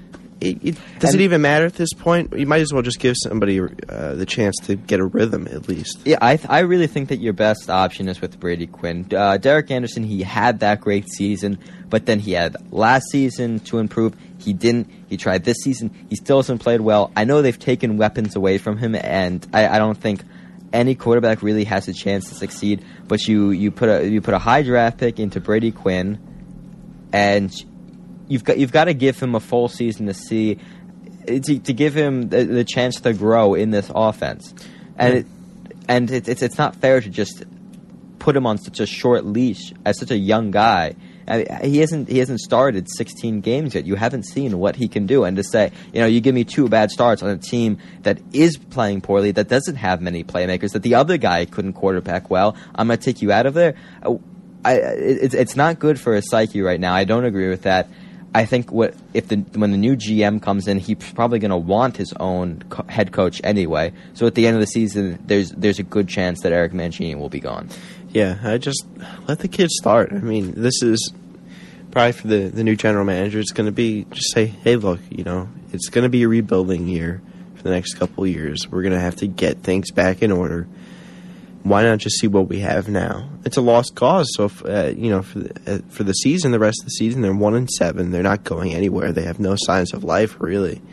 Does it even matter at this point? You might as well just give somebody the chance to get a rhythm at least. Yeah, I really think that your best option is with Brady Quinn. Derek Anderson, he had that great season, but then he had last season to improve. He didn't. He tried this season. He still hasn't played well. I know they've taken weapons away from him, and I don't think any quarterback really has a chance to succeed. But you put a high draft pick into Brady Quinn, and you've got to give him a full season to see to give him the chance to grow in this offense, and it's not fair to just put him on such a short leash as such a young guy. He hasn't started 16 games yet. You haven't seen what he can do, and to say, you give me 2 bad starts on a team that is playing poorly, that doesn't have many playmakers, that the other guy couldn't quarterback well, I'm going to take you out of there. It's not good for his psyche right now. I don't agree with that. I think when the new GM comes in, he's probably going to want his own head coach anyway. So at the end of the season, there's a good chance that Eric Mancini will be gone. Yeah, I just let the kids start. I mean, this is probably for the new general manager. It's going to be just say, hey, look, it's going to be a rebuilding year for the next couple of years. We're going to have to get things back in order. Why not just see what we have now? It's a lost cause. So, for the season, the rest of the season, they're 1-7. They're not going anywhere. They have no signs of life, really.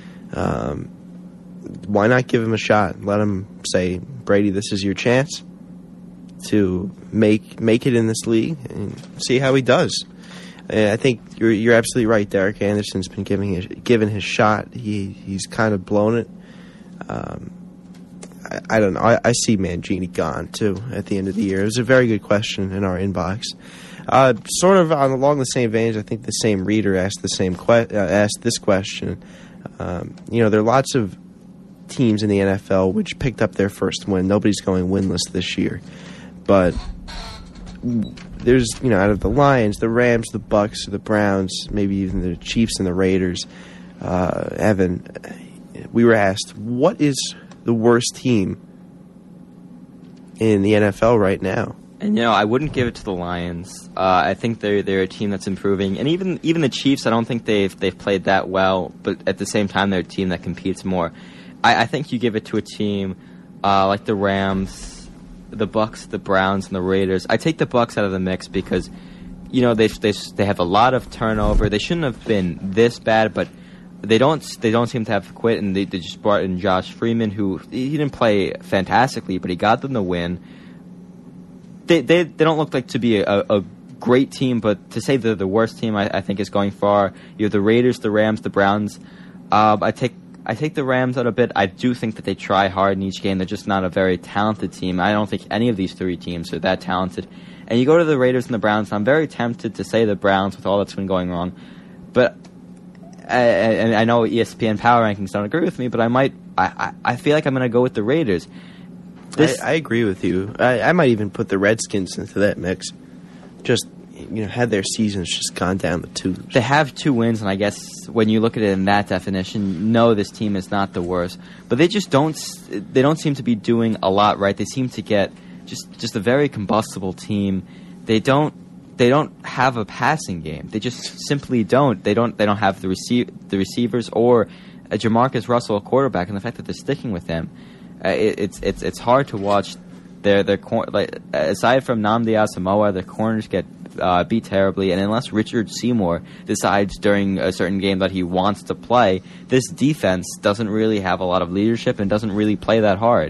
Why not give him a shot? Let him say, Brady, this is your chance to make it in this league and see how he does. I think you're absolutely right. Derek Anderson's been given his shot. He's kind of blown it. I don't know. I see Mancini gone too at the end of the year. It was a very good question in our inbox. Sort of along the same veins, I think the same reader asked asked this question. There are lots of teams in the NFL which picked up their first win. Nobody's going winless this year, but there's out of the Lions, the Rams, the Bucks, the Browns, maybe even the Chiefs and the Raiders. Evan, we were asked, what is the worst team in the NFL right now? And I wouldn't give it to the Lions. I think they're a team that's improving, and even the Chiefs. I don't think they've played that well, but at the same time, they're a team that competes more. I think you give it to a team like the Rams, the Bucks, the Browns, and the Raiders. I take the Bucks out of the mix because they have a lot of turnover. They shouldn't have been this bad, but they don't seem to have quit, and they just brought in Josh Freeman, who he didn't play fantastically, but he got them the win. They don't look like to be a great team, but to say they're the worst team, I think is going far. You have the Raiders, the Rams, the Browns. I take the Rams out a bit. I do think that they try hard in each game. They're just not a very talented team. I don't think any of these 3 teams are that talented. And you go to the Raiders and the Browns, and I'm very tempted to say the Browns with all that's been going wrong, but. And I know ESPN Power Rankings don't agree with me, but I feel like I'm going to go with the Raiders. I agree with you. I might even put the Redskins into that mix. Just, had their seasons just gone down the tubes. They have 2 wins, and I guess when you look at it in that definition, no, this team is not the worst. But they just don't seem to be doing a lot right. They seem to get just a very combustible team. They don't have a passing game. They just simply don't. They don't have the receivers or a Jamarcus Russell, a quarterback, and the fact that they're sticking with him, it's hard to watch. Their aside from Nnamdi Asamoah, the corners get beat terribly, and unless Richard Seymour decides during a certain game that he wants to play, this defense doesn't really have a lot of leadership and doesn't really play that hard.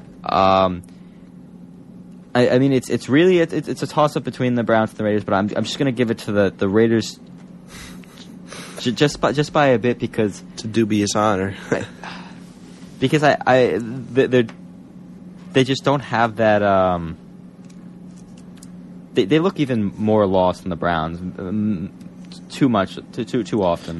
I mean, it's really a toss-up between the Browns and the Raiders, but I'm just going to give it to the Raiders just by a bit because it's a dubious honor. Because they just don't have that. They look even more lost than the Browns, too often.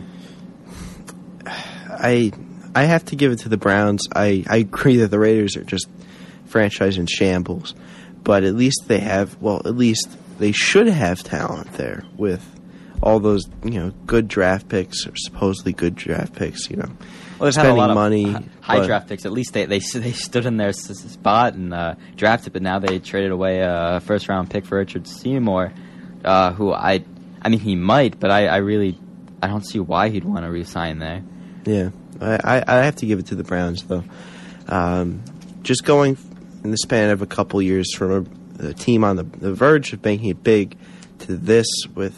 I have to give it to the Browns. I agree that the Raiders are just franchise in shambles. But at least they have, at least they should have talent there with all those, good draft picks or supposedly good draft picks, Well, they've spending had a lot money. Of high draft picks. At least they stood in their spot and drafted, but now they traded away a first-round pick for Richard Seymour, who I mean, he might, but I really I don't see why he'd want to re-sign there. Yeah, I have to give it to the Browns, though. Just going in the span of a couple years from a team on the verge of making it big to this with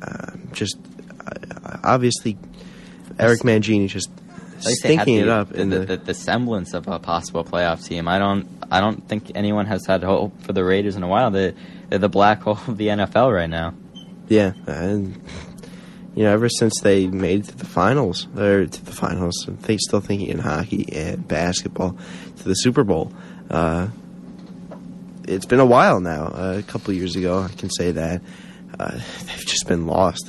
obviously Eric Mangini just stinking it up in the semblance of a possible playoff team. I don't think anyone has had hope for the Raiders in a while. They're the black hole of the NFL right now. Yeah, and ever since they made it to the finals, they still thinking in hockey and basketball to the Super Bowl. It's been a while now. A couple of years ago, I can say that they've just been lost.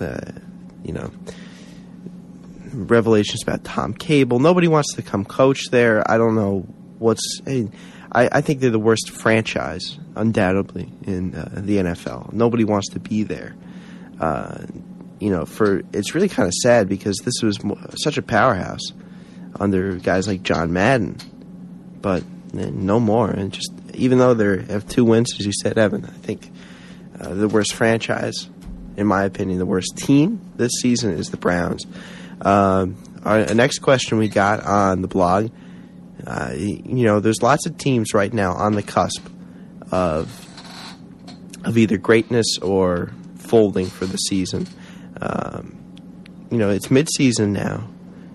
Revelations about Tom Cable. Nobody wants to come coach there. I don't know I think they're the worst franchise, undoubtedly, in the NFL. Nobody wants to be there. It's really kind of sad because this was such a powerhouse under guys like John Madden, but no more. And just even though they have 2 wins, as you said, Evan, I think the worst franchise, in my opinion, the worst team this season is the Browns. Our next question we got on the blog, there's lots of teams right now on the cusp of either greatness or folding for the season. It's mid-season now.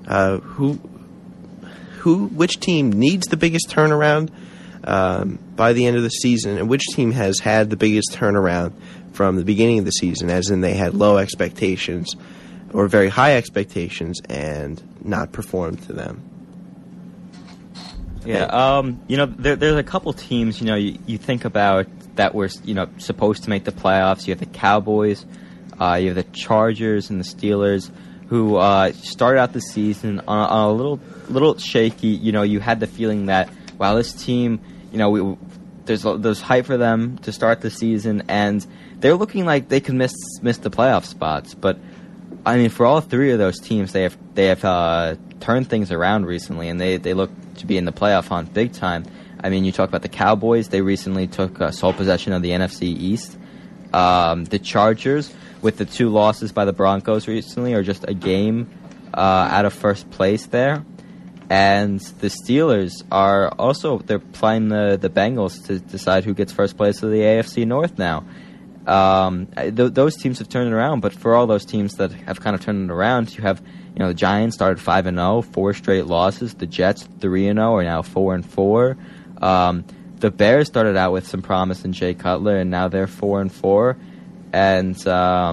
Which team needs the biggest turnaround by the end of the season, and which team has had the biggest turnaround from the beginning of the season, as in they had low expectations or very high expectations and not performed to them? Yeah, there's a couple teams, you think about that were, supposed to make the playoffs. You have the Cowboys, you have the Chargers and the Steelers, who started out the season on a little shaky. You had the feeling that, wow, this team, there's hype for them to start the season, and they're looking like they could miss the playoff spots. But I mean, for all 3 of those teams, they have turned things around recently, and they look to be in the playoff hunt big time. I mean, you talk about the Cowboys; they recently took sole possession of the NFC East. The Chargers, with the 2 losses by the Broncos recently, are just a game out of first place there. And the Steelers are also, they're playing the Bengals to decide who gets first place of the AFC North now. Those teams have turned it around, but for all those teams that have kind of turned it around, you have, the Giants started 5-0, 4 straight losses. The Jets 3-0 are now 4-4. The Bears started out with some promise in Jay Cutler, and now they're 4-4. And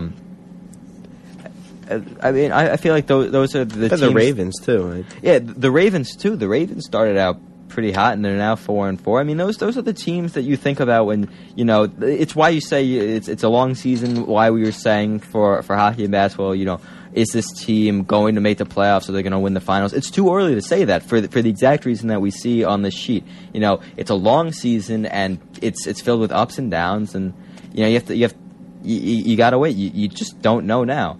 I feel like those are the teams. The Ravens too, right? Yeah, the Ravens too. The Ravens started out pretty hot, and they're now 4-4. I mean, those are the teams that you think about when It's why you say it's a long season. Why we were saying for hockey and basketball, is this team going to make the playoffs? Are they going to win the finals? It's too early to say that for the exact reason that we see on this sheet. It's a long season, and it's filled with ups and downs, and you gotta wait. You just don't know now.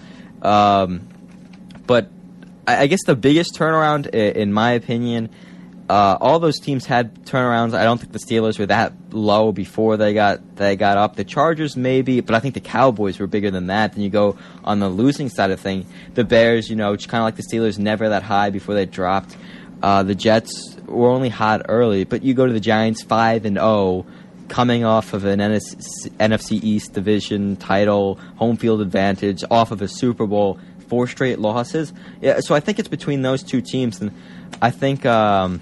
But I guess the biggest turnaround, in my opinion, all those teams had turnarounds. I don't think the Steelers were that low before they got up. The Chargers maybe, but I think the Cowboys were bigger than that. Then you go on the losing side of things. The Bears, kind of like the Steelers, never that high before they dropped. The Jets were only hot early, but you go to the Giants 5-0. Coming off of an NFC East division title, home field advantage, off of a Super Bowl, 4 straight losses. Yeah, so I think it's between those 2 teams, and I think I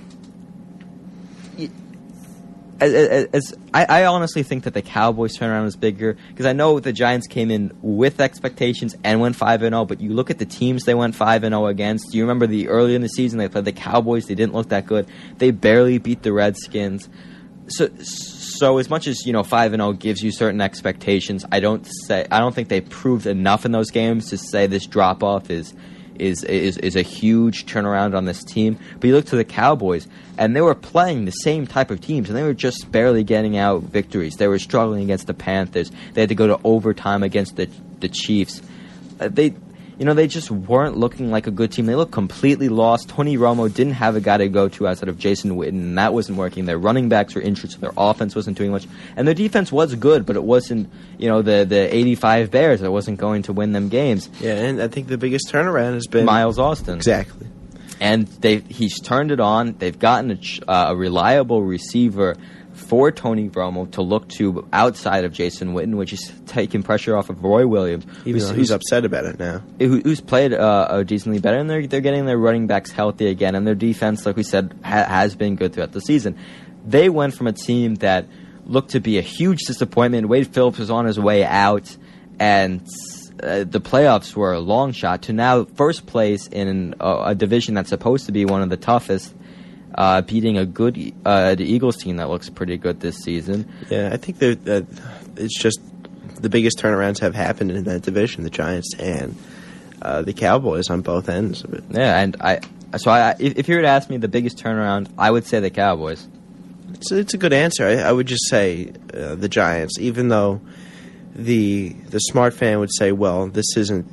honestly think that the Cowboys turnaround is bigger, because I know the Giants came in with expectations and went 5-0, but you look at the teams they went 5-0 against. Do you remember early in the season they played the Cowboys? They didn't look that good. They barely beat the Redskins. So as much as 5-0 gives you certain expectations, I don't think they proved enough in those games to say this drop off is a huge turnaround on this team. But you look to the Cowboys, and they were playing the same type of teams, and they were just barely getting out victories. They were struggling against the Panthers. They had to go to overtime against the Chiefs. they just weren't looking like a good team. They looked completely lost. Tony Romo didn't have a guy to go to outside of Jason Witten, and that wasn't working. Their running backs were injured, so their offense wasn't doing much. And their defense was good, but it wasn't, the 85 Bears. It wasn't going to win them games. Yeah, and I think the biggest turnaround has been Miles Austin. Exactly. And he's turned it on. They've gotten a reliable receiver for Tony Romo to look to outside of Jason Witten, which is taking pressure off of Roy Williams. Even though he's upset about it now. Who's played decently better, and they're getting their running backs healthy again, and their defense, like we said, has been good throughout the season. They went from a team that looked to be a huge disappointment. Wade Phillips was on his way out, and the playoffs were a long shot, to now first place in a division that's supposed to be one of the toughest, beating the Eagles team that looks pretty good this season. Yeah, I think that it's just the biggest turnarounds have happened in that division, the Giants and the Cowboys on both ends of it. Yeah, and if you were to ask me the biggest turnaround, I would say the Cowboys. It's a good answer. I would just say the Giants, even though the smart fan would say, well, this isn't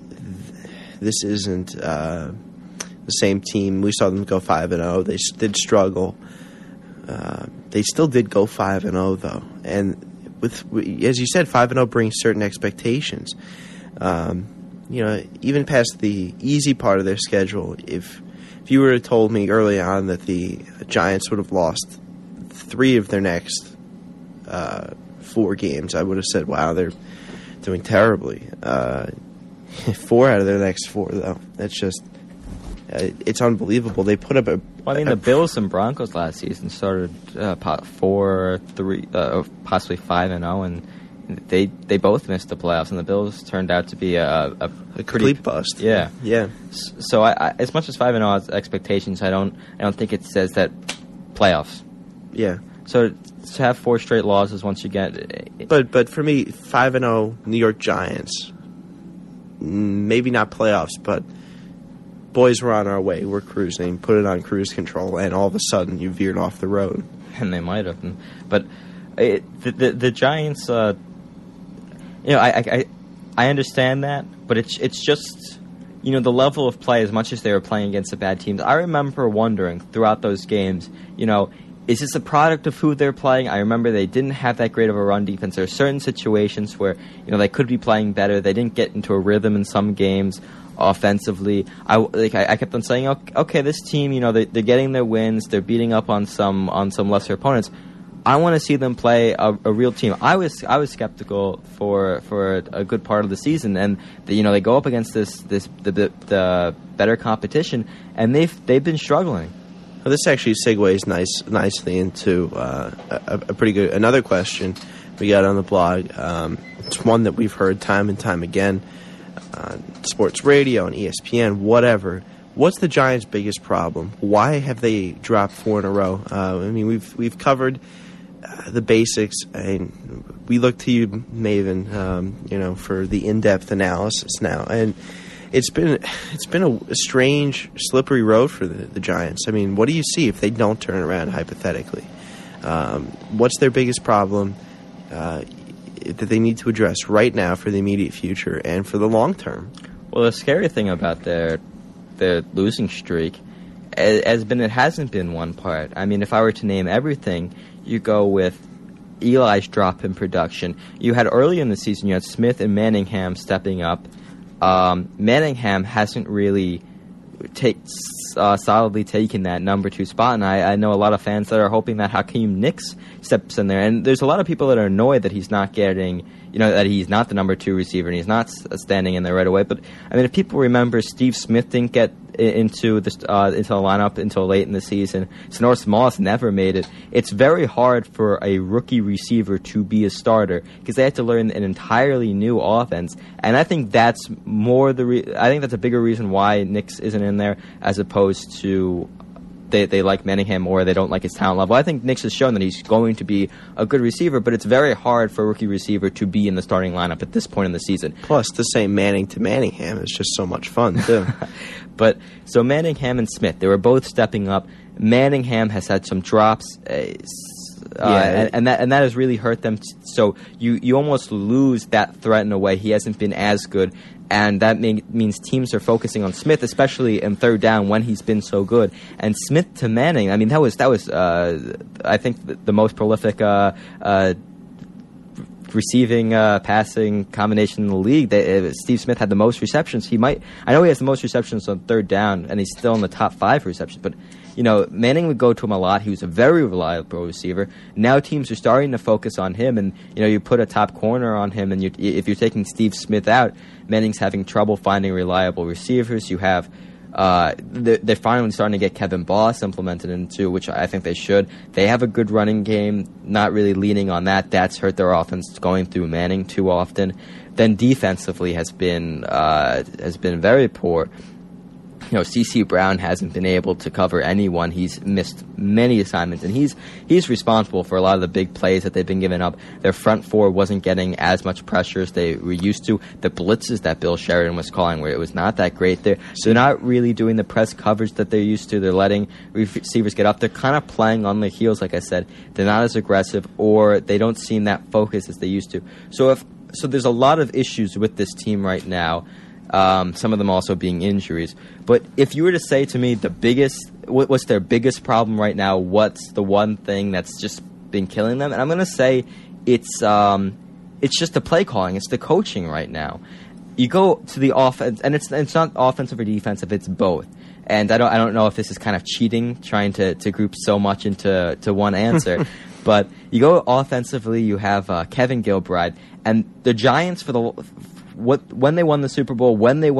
the same team. We saw them go 5-0. They did struggle. They still did go 5-0 though, and as you said, 5-0 brings certain expectations. Even past the easy part of their schedule, if you were to told me early on that the Giants would have lost 3 of their next 4 games, I would have said, wow, they're doing terribly. 4 out of their next 4, though. That's just it's unbelievable. They put up the Bills and Broncos last season started 4-3, possibly 5-0, and they both missed the playoffs. And the Bills turned out to be a complete bust. Yeah. So I as much as 5-0 has expectations, I don't think it says that playoffs. Yeah. So to have 4 straight losses once you get, but for me, 5-0 New York Giants, maybe not playoffs, but boys, we're on our way. We're cruising. Put it on cruise control, and all of a sudden you veered off the road. And they might have. But the Giants, I understand that, but it's just, the level of play, as much as they were playing against the bad teams. I remember wondering throughout those games, is this a product of who they're playing? I remember they didn't have that great of a run defense. There are certain situations where, they could be playing better. They didn't get into a rhythm in some games offensively. I kept on saying, okay, this team, they're getting their wins. They're beating up on some lesser opponents. I want to see them play a real team. I was skeptical for a good part of the season, and they go up against the better competition, and they've been struggling. Well, this actually segues nicely into a pretty good another question we got on the blog. It's one that we've heard time and time again on sports radio and ESPN, whatever. What's the Giants' biggest problem? Why have they dropped 4 in a row? We've covered the basics, and we look to you, Maven, for the in-depth analysis now. And it's been a strange, slippery road for the Giants. What do you see if they don't turn around, hypothetically? What's their biggest problem that they need to address right now for the immediate future and for the long term? Well, the scary thing about their losing streak has been it hasn't been one part. If I were to name everything, you go with Eli's drop in production. You had early in the season, you had Smith and Manningham stepping up. Manningham hasn't really solidly taken that number 2 spot, and I know a lot of fans that are hoping that Hakeem Nicks steps in there. And there's a lot of people that are annoyed that he's not getting, that he's not the number 2 receiver and he's not standing in there right away. But if people remember, Steve Smith didn't get into the lineup until late in the season. Sonoris Moss never made it. It's very hard for a rookie receiver to be a starter because they have to learn an entirely new offense. And I think that's I think that's a bigger reason why Nicks isn't in there, as opposed to they like Manningham more, they don't like his talent level. I think Nicks has shown that he's going to be a good receiver, but it's very hard for a rookie receiver to be in the starting lineup at this point in the season. Plus, to say Manning to Manningham is just so much fun, too. But so Manningham and Smith, they were both stepping up. Manningham has had some drops. and that has really hurt them. So you almost lose that threat in a way. He hasn't been as good, and that means teams are focusing on Smith, especially in third down when he's been so good. And Smith to Manning, I mean, that was I think the most prolific receiving passing combination in the league. Steve Smith had the most receptions. I know he has the most receptions on third down, and he's still in the top 5 receptions, but Manning would go to him a lot. He was a very reliable receiver. Now teams are starting to focus on him, and you put a top corner on him, and if you're taking Steve Smith out, Manning's having trouble finding reliable receivers. You have they're finally starting to get Kevin Boss implemented into, which I think they should. They have a good running game, not really leaning on that. That's hurt their offense going through Manning too often. Then defensively has been very poor. C.C. Brown hasn't been able to cover anyone. He's missed many assignments, and he's responsible for a lot of the big plays that they've been giving up. Their front four wasn't getting as much pressure as they were used to. The blitzes that Bill Sheridan was calling, where it was not that great, they're not really doing the press coverage that they're used to. They're letting receivers get up. They're kind of playing on their heels, like I said. They're not as aggressive, or they don't seem that focused as they used to. So there's a lot of issues with this team right now. Some of them also being injuries. But if you were to say to me what's their biggest problem right now, what's the one thing that's just been killing them? And I'm going to say it's just the play calling. It's the coaching right now. You go to the offense, and it's not offensive or defensive. It's both. And I don't know if this is kind of cheating, trying to group so much into one answer. But you go offensively, you have Kevin Gilbride, and the Giants when they won the Super Bowl, when they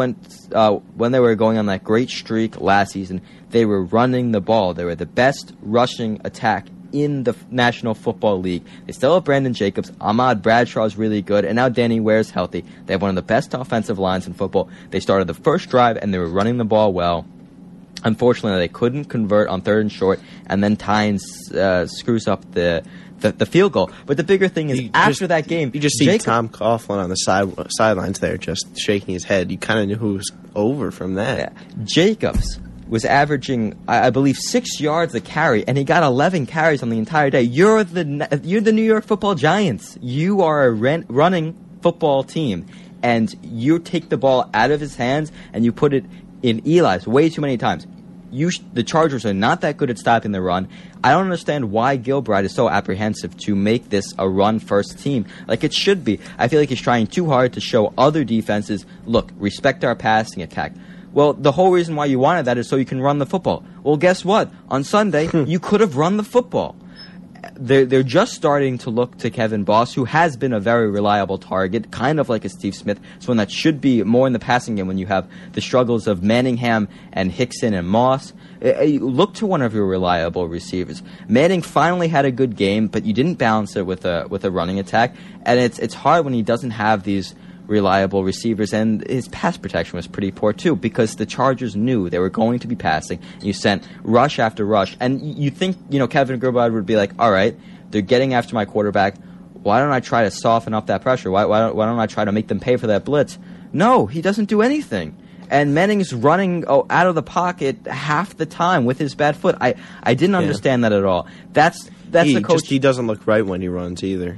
were going on that great streak last season, they were running the ball. They were the best rushing attack in the National Football League. They still have Brandon Jacobs. Ahmad Bradshaw is really good, and now Danny Ware's healthy. They have one of the best offensive lines in football. They started the first drive, and they were running the ball well. Unfortunately, they couldn't convert on 3rd and short, and then Tynes screws up the field goal. But the bigger thing is, after that game, you just see Tom Coughlin on the sidelines there just shaking his head. You kind of knew who was over from that. Yeah. Jacobs was averaging, I believe, 6 yards a carry, and he got 11 carries on the entire day. You're the New York Football Giants. You are a running football team, and you take the ball out of his hands and you put it in Eli's way too many times. The Chargers are not that good at stopping the run. I don't understand why Gilbride is so apprehensive to make this a run-first team like it should be. I feel like he's trying too hard to show other defenses, look, respect our passing attack. Well, the whole reason why you wanted that is so you can run the football. Well, guess what? On Sunday, you could have run the football. They're just starting to look to Kevin Boss, who has been a very reliable target, kind of like a Steve Smith, someone that should be more in the passing game when you have the struggles of Manningham and Hickson and Moss. Look to one of your reliable receivers. Manning finally had a good game, but you didn't balance it with a running attack, and it's hard when he doesn't have these reliable receivers, and his pass protection was pretty poor too, because the Chargers knew they were going to be passing. You sent rush after rush, and you think Kevin Gilbride would be like, all right, they're getting after my quarterback, why don't I try to soften up that pressure? Why don't I try to make them pay for that blitz? No, he doesn't do anything. And Manning's running out of the pocket half the time with his bad foot. I didn't understand that at all. That's the coach. He doesn't look right when he runs either.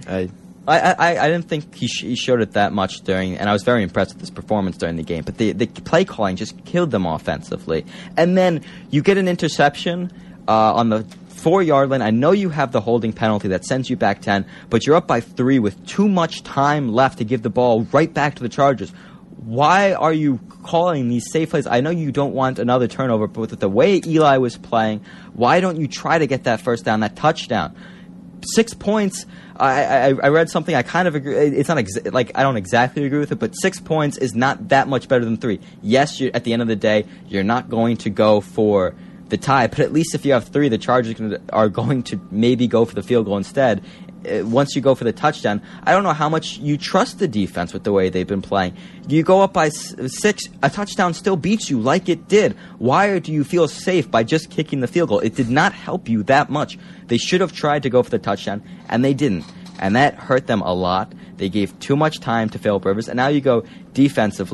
I didn't think he showed it that much and I was very impressed with his performance during the game. But the play calling just killed them offensively. And then you get an interception on the 4-yard line. I know you have the holding penalty that sends you back 10, but you're up by 3 with too much time left to give the ball right back to the Chargers. Why are you calling these safe plays? I know you don't want another turnover, but with the way Eli was playing, why don't you try to get that first down, that touchdown? 6 points. I read something. I kind of agree. It's not I don't exactly agree with it, but 6 points is not that much better than 3. Yes, at the end of the day, you're not going to go for the tie, but at least if you have 3, the Chargers are going to maybe go for the field goal instead. Once you go for the touchdown, I don't know how much you trust the defense with the way they've been playing. You go up by 6, a touchdown still beats you like it did. Why do you feel safe by just kicking the field goal? It did not help you that much. They should have tried to go for the touchdown, and they didn't. And that hurt them a lot. They gave too much time to Philip Rivers. And now you go defensively.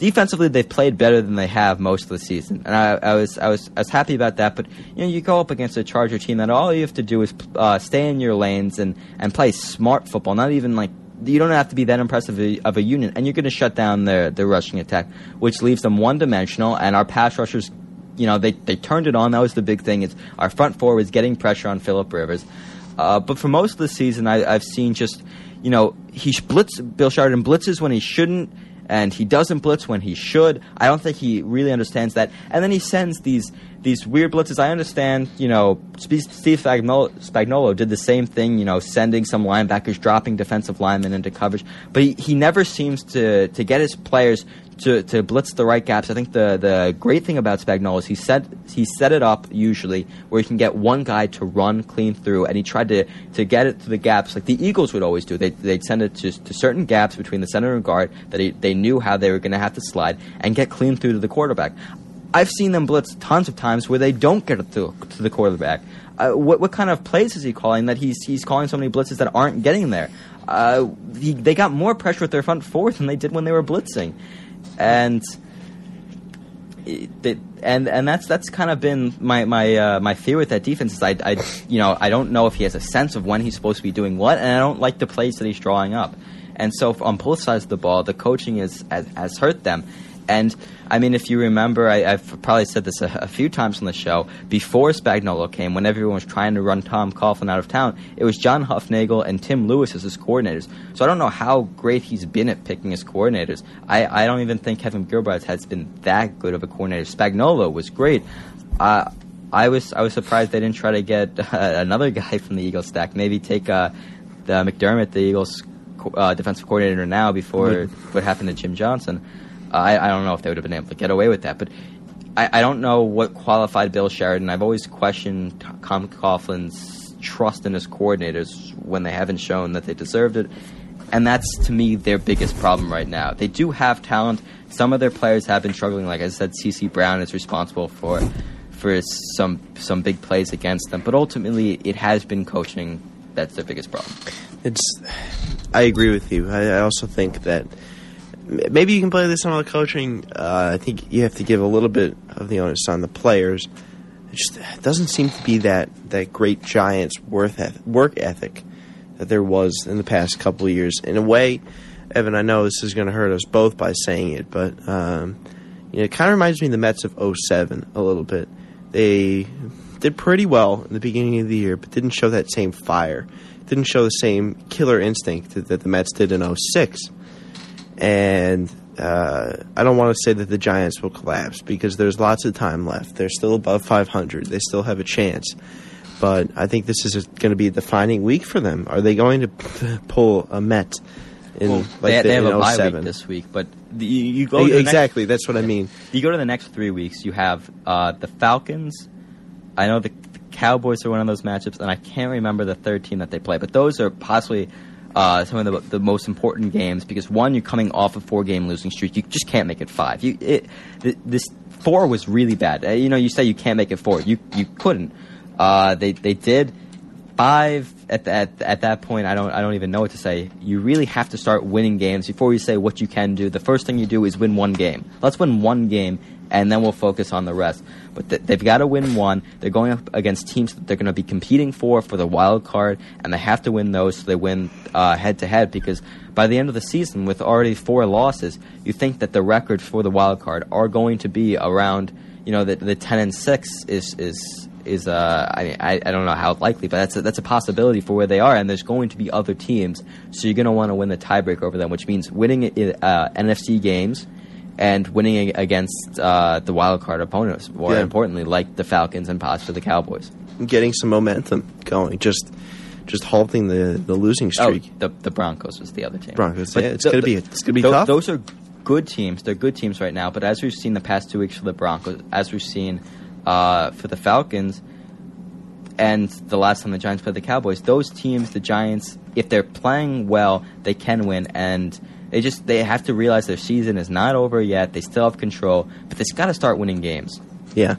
defensively, they've played better than they have most of the season, and I was happy about that. But you go up against a Charger team that all you have to do is stay in your lanes and play smart football. Not even like you don't have to be that impressive of a unit, and you're going to shut down their rushing attack, which leaves them one-dimensional. And our pass rushers, they turned it on. That was the big thing. Is our front four was getting pressure on Phillip Rivers, but for most of the season, I've seen just Bill Sheridan blitzes when he shouldn't. And he doesn't blitz when he should. I don't think he really understands that. And then he sends these weird blitzes. I understand, Steve Spagnuolo did the same thing, sending some linebackers, dropping defensive linemen into coverage. But he never seems to get his players to blitz the right gaps. I think the great thing about Spagnuolo is he set it up usually where he can get one guy to run clean through, and he tried to get it to the gaps like the Eagles would always do. They'd send it to certain gaps between the center and guard that they knew how they were going to have to slide and get clean through to the quarterback. I've seen them blitz tons of times where they don't get it to the quarterback. What kind of plays is he calling that he's calling so many blitzes that aren't getting there? They got more pressure with their front four than they did when they were blitzing. And that's kind of been my fear with that defense is I don't know if he has a sense of when he's supposed to be doing what, and I don't like the plays that he's drawing up. And so on both sides of the ball, the coaching has hurt them. And, I mean, if you remember, I've probably said this a few times on the show, before Spagnuolo came, when everyone was trying to run Tom Coughlin out of town, it was John Huffnagel and Tim Lewis as his coordinators. So I don't know how great he's been at picking his coordinators. I don't even think Kevin Gilbride has been that good of a coordinator. Spagnuolo was great. I was surprised they didn't try to get another guy from the Eagles stack, maybe take the McDermott, the Eagles defensive coordinator now, before what happened to Jim Johnson. I don't know if they would have been able to get away with that, but I don't know what qualified Bill Sheridan. I've always questioned Tom Coughlin's trust in his coordinators when they haven't shown that they deserved it, and that's, to me, their biggest problem right now. They do have talent. Some of their players have been struggling. Like I said, C.C. Brown is responsible for some big plays against them, but ultimately it has been coaching that's their biggest problem. I agree with you. I also think that maybe you can play this on the coaching. I think you have to give a little bit of the onus on the players. It just doesn't seem to be that great Giants work ethic that there was in the past couple of years. In a way, Evan, I know this is going to hurt us both by saying it, but it kind of reminds me of the Mets of 2007 a little bit. They did pretty well in the beginning of the year, but didn't show that same fire. Didn't show the same killer instinct that the Mets did in 2006. And I don't want to say that the Giants will collapse because there's lots of time left. They're still above 500. They still have a chance. But I think this is going to be a defining week for them. Are they going to pull a Met in they have a bye week this week, but you go to exactly. That's what I mean. You go to the next 3 weeks. You have the Falcons. I know the Cowboys are one of those matchups, and I can't remember the third team that they play. But those are possibly some of the most important games because, one, you're coming off a 4-game losing streak. You just can't make it 5. This 4 was really bad. You say you can't make it 4. You couldn't. They did 5 at that point. I don't even know what to say. You really have to start winning games before you say what you can do. The first thing you do is win 1 game. Let's win 1 game, and then we'll focus on the rest. But they've got to win 1. They're going up against teams that they're going to be competing for the wild card, and they have to win those so they win head-to-head because by the end of the season, with already 4 losses, you think that the record for the wild card are going to be around, the 10-6 is I don't know how likely, but that's a possibility for where they are, and there's going to be other teams, so you're going to want to win the tiebreaker over them, which means winning NFC games and winning against the wild card opponents, more importantly, like the Falcons and possibly the Cowboys. Getting some momentum going, just halting the losing streak. Oh, the Broncos was the other team. Broncos, but it's going to be tough. Those are good teams. They're good teams right now, but as we've seen the past 2 weeks for the Broncos, as we've seen for the Falcons, and the last time the Giants played the Cowboys, those teams, the Giants, if they're playing well, they can win, and they have to realize their season is not over yet. They still have control, but they've got to start winning games. Yeah.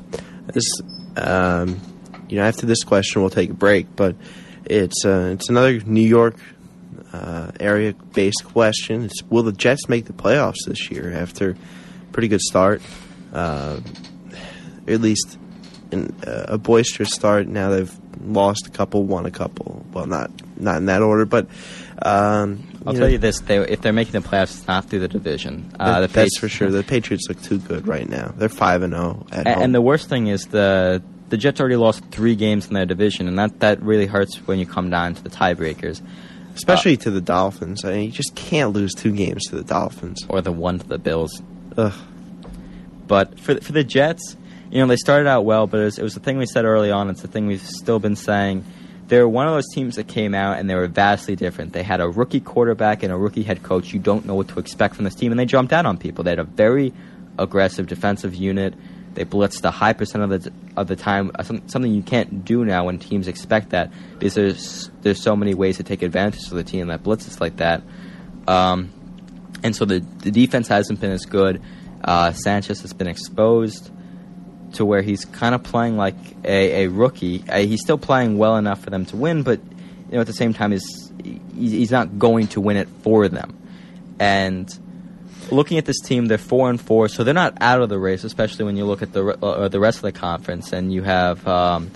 After this question, we'll take a break, but it's another New York area-based question. Will the Jets make the playoffs this year after pretty good start, at least a boisterous start. Now they've lost a couple, won a couple. Well, not in that order, but I'll tell you this: if they're making the playoffs, it's not through the division. That's for sure. The Patriots look too good right now. They're 5-0 at home. And the worst thing is the Jets already lost 3 games in their division, and that really hurts when you come down to the tiebreakers. Especially to the Dolphins. I mean, you just can't lose 2 games to the Dolphins. Or the one to the Bills. Ugh. But for the Jets, they started out well, but it was the thing we said early on. It's the thing we've still been saying. They're one of those teams that came out, and they were vastly different. They had a rookie quarterback and a rookie head coach. You don't know what to expect from this team, and they jumped out on people. They had a very aggressive defensive unit. They blitzed a high percent of the time, something you can't do now when teams expect that, because there's so many ways to take advantage of the team that blitzes like that. And so the defense hasn't been as good. Sanchez has been exposed to where he's kind of playing like a rookie. He's still playing well enough for them to win, but at the same time, he's not going to win it for them. And looking at this team, they're 4-4, so they're not out of the race, especially when you look at the rest of the conference. And you have,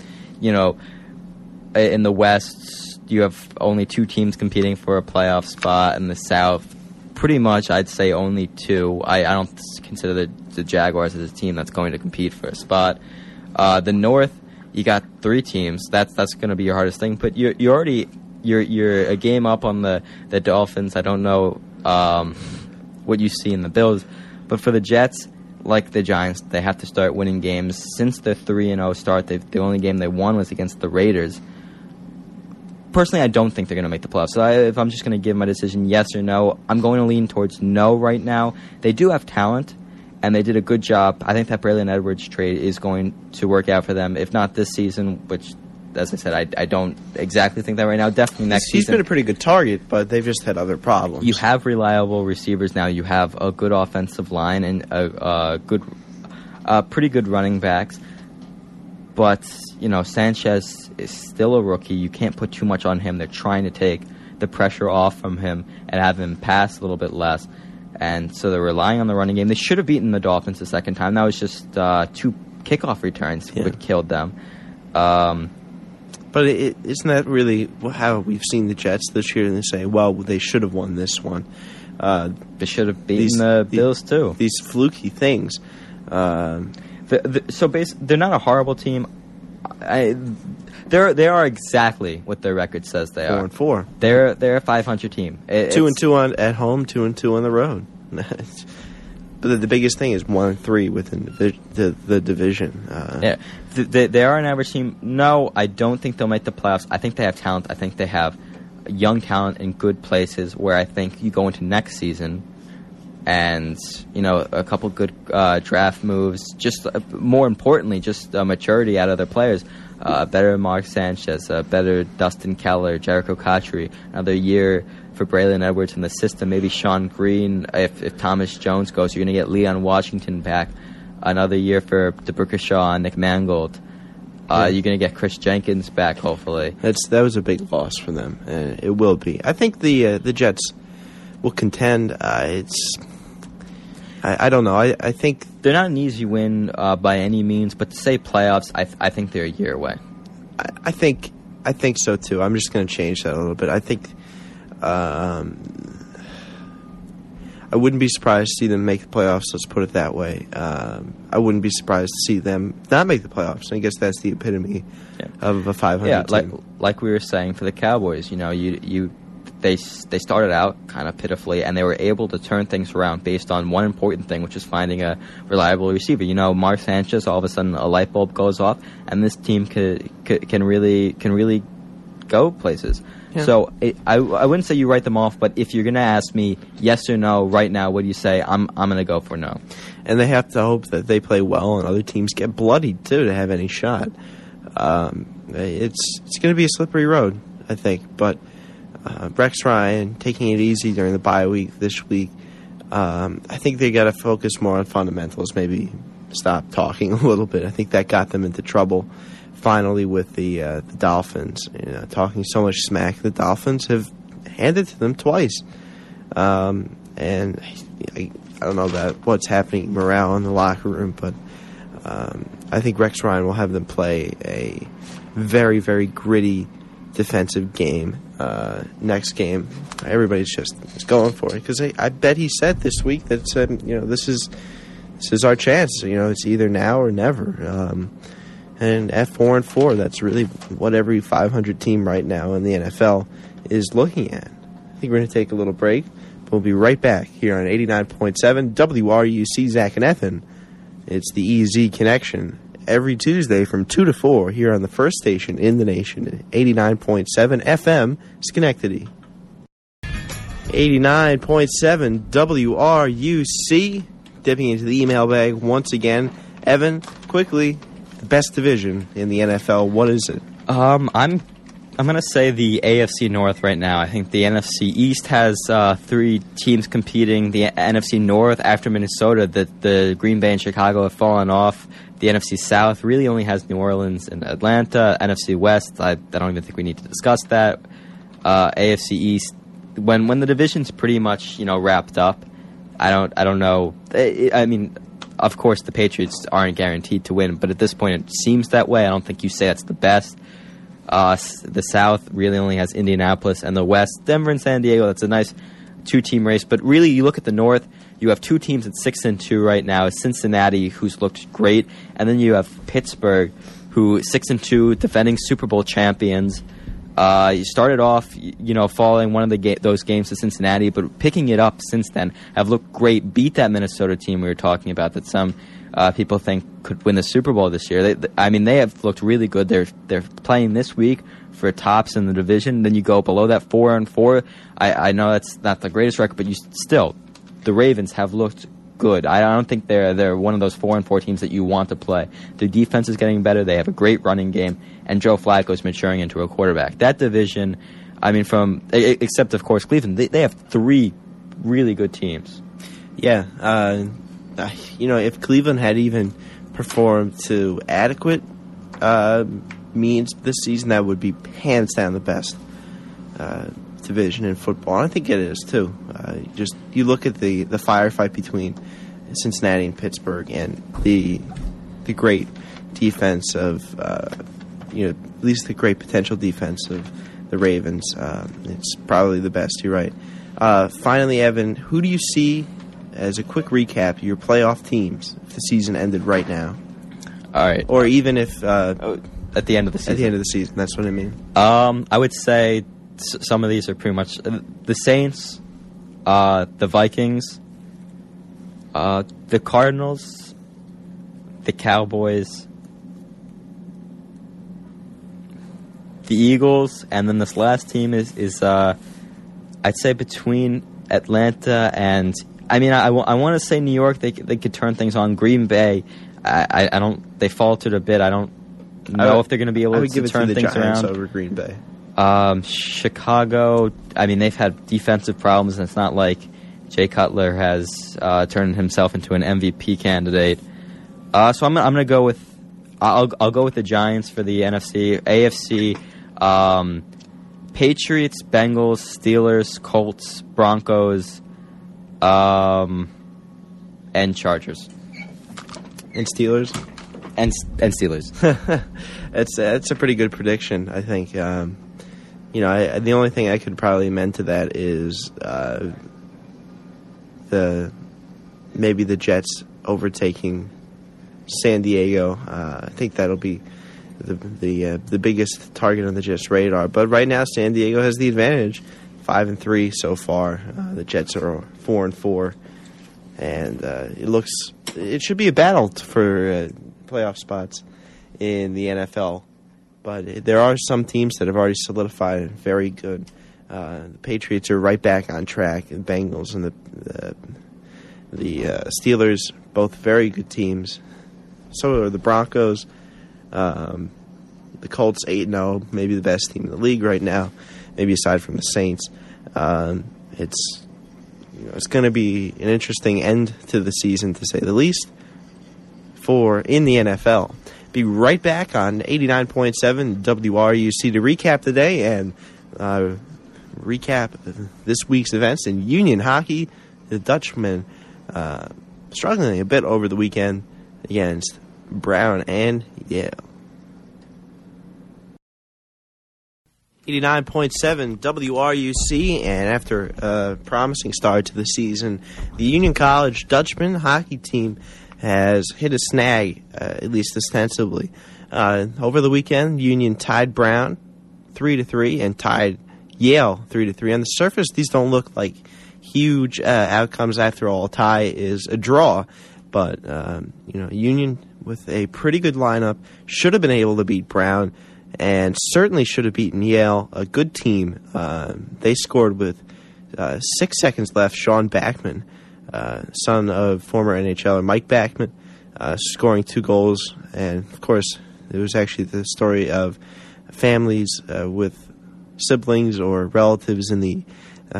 in the West, you have only 2 teams competing for a playoff spot. In the South, pretty much, I'd say only 2. I don't consider the Jaguars as a team that's going to compete for a spot. The North, you got 3 teams. That's going to be your hardest thing. But you're a game up on the Dolphins. I don't know what you see in the Bills, but for the Jets, like the Giants, they have to start winning games. Since their 3-0 start, the only game they won was against the Raiders. Personally, I don't think they're going to make the playoffs. So if I'm just going to give my decision yes or no, I'm going to lean towards no right now. They do have talent, and they did a good job. I think that Braylon Edwards trade is going to work out for them, if not this season, which, as I said, I don't exactly think that right now. Definitely next season. He's been a pretty good target, but they've just had other problems. You have reliable receivers now. You have a good offensive line and pretty good running backs. But, Sanchez is still a rookie. You can't put too much on him. They're trying to take the pressure off from him and have him pass a little bit less. And so they're relying on the running game. They should have beaten the Dolphins the second time. That was just 2 kickoff returns that killed them. But isn't that really how we've seen the Jets this year? And they say, well, they should have won this one. They should have beaten the Bills, too. These fluky things. So basically, they're not a horrible team. They are exactly what their record says they are. 4-4. They're a 500 team. 2-2 at home, 2-2 on the road. But the biggest thing is 1-3 within the division. They are an average team. No, I don't think they'll make the playoffs. I think they have talent. I think they have young talent in good places. Where I think you go into next season, and a couple good draft moves. Just more importantly, just maturity out of their players. Better Mark Sanchez, better Dustin Keller, Jericho Cotchery. Another year for Braylon Edwards in the system. Maybe Sean Green. If Thomas Jones goes, you're going to get Leon Washington back. Another year for DeBricka Shaw and Nick Mangold. You're going to get Chris Jenkins back, hopefully. That was a big loss for them. It will be. I think the Jets will contend. I don't know. I think they're not an easy win by any means, but to say playoffs, I think they're a year away. I think so too. I'm just going to change that a little bit. I think I wouldn't be surprised to see them make the playoffs. Let's put it that way. I wouldn't be surprised to see them not make the playoffs. I guess that's the epitome of a 500 team. Like we were saying for the Cowboys. They started out kind of pitifully, and they were able to turn things around based on one important thing, which is finding a reliable receiver. Mark Sanchez, all of a sudden a light bulb goes off, and this team can really go places. Yeah. So I wouldn't say you write them off, but if you're going to ask me yes or no right now, what do you say? I'm going to go for no. And they have to hope that they play well and other teams get bloodied too to have any shot. It's going to be a slippery road, I think, but. Rex Ryan taking it easy during the bye week this week. I think they got to focus more on fundamentals. Maybe stop talking a little bit. I think that got them into trouble finally with the Dolphins. Talking so much smack. The Dolphins have handed to them twice. and I don't know about what's happening morale in the locker room, but I think Rex Ryan will have them play a very, very gritty defensive game. Next game, everybody's just going for it, because I bet he said this week that this is our chance. It's either now or never. And at 4-4, that's really what every 500 team right now in the NFL is looking at. I think we're going to take a little break. We'll be right back here on 89.7 WRUC Zach and Ethan. It's the EZ Connection every Tuesday from 2 to 4 here on the first station in the nation, 89.7 FM, Schenectady. 89.7 WRUC. Dipping into the email bag once again. Evan, quickly, the best division in the NFL, what is it? I'm going to say the AFC North right now. I think the NFC East has 3 teams competing. The NFC North, after Minnesota, the Green Bay and Chicago have fallen off. The NFC South really only has New Orleans and Atlanta. NFC West, I don't even think we need to discuss that. AFC East, when the division's pretty much wrapped up, I don't know. I mean, of course, the Patriots aren't guaranteed to win, but at this point, it seems that way. I don't think you say that's the best. The South really only has Indianapolis, and the West, Denver and San Diego. That's a nice 2-team race. But really, you look at the North, you have 2 teams at 6-2 right now. Cincinnati, who's looked great, and then you have Pittsburgh, who 6-2, defending Super Bowl champions. You started off, falling one of those games to Cincinnati, but picking it up since then, have looked great. Beat that Minnesota team we were talking about that some people think could win the Super Bowl this year. They have looked really good. They're playing this week for tops in the division. Then you go below that 4-4. I know that's not the greatest record, but the Ravens have looked good. I don't think they're one of those 4-4 teams that you want to play. Their defense is getting better. They have a great running game, and Joe Flacco is maturing into a quarterback. That division, except of course Cleveland, they have 3 really good teams. Yeah, if Cleveland had even performed to adequate means this season, that would be hands down the best division in football. And I think it is too. You look at the firefight between Cincinnati and Pittsburgh, and the great defense of at least the great potential defense of the Ravens. It's probably the best. You're right. Finally, Evan, who do you see as a quick recap your playoff teams if the season ended right now? All right, or even if at the end of the season. At the end of the season, that's what I mean. I would say some of these are pretty much the Saints, the Vikings, the Cardinals, the Cowboys, the Eagles, and then this last team is I'd say between Atlanta and I want to say New York. They could turn things on. Green Bay, I don't. They faltered a bit. I don't know if they're going to be able to turn things around. Over Green Bay. Chicago, they've had defensive problems, and it's not like Jay Cutler has turned himself into an MVP candidate. So I'm going to go with I'll go with the Giants for the NFC. AFC, Patriots, Bengals, Steelers, Colts, Broncos, and Chargers. And Steelers? And Steelers. That's a pretty good prediction, I think. The only thing I could probably amend to that is maybe the Jets overtaking San Diego. I think that'll be the biggest target on the Jets' radar. But right now, San Diego has the advantage, 5-3 so far. The Jets are 4-4, and it should be a battle for playoff spots in the NFL. But there are some teams that have already solidified very good. The Patriots are right back on track. The Bengals and the Steelers, both very good teams. So are the Broncos. The Colts 8-0, maybe the best team in the league right now, maybe aside from the Saints. It's going to be an interesting end to the season, to say the least, in the NFL. Be right back on 89.7 WRUC to recap the day and recap this week's events in Union hockey The Dutchmen struggling a bit over the weekend against Brown and Yale. 89.7 WRUC, and after a promising start to the season, the Union College Dutchman hockey team has hit a snag, at least ostensibly. Over the weekend, Union tied Brown 3-3 and tied Yale 3-3. On the surface, these don't look like huge outcomes. After all, a tie is a draw, but Union with a pretty good lineup should have been able to beat Brown, and certainly should have beaten Yale, a good team. They scored with 6 seconds left. Sean Backman, son of former NHLer Mike Backman, scoring 2 goals. And, of course, it was actually the story of families with siblings or relatives in the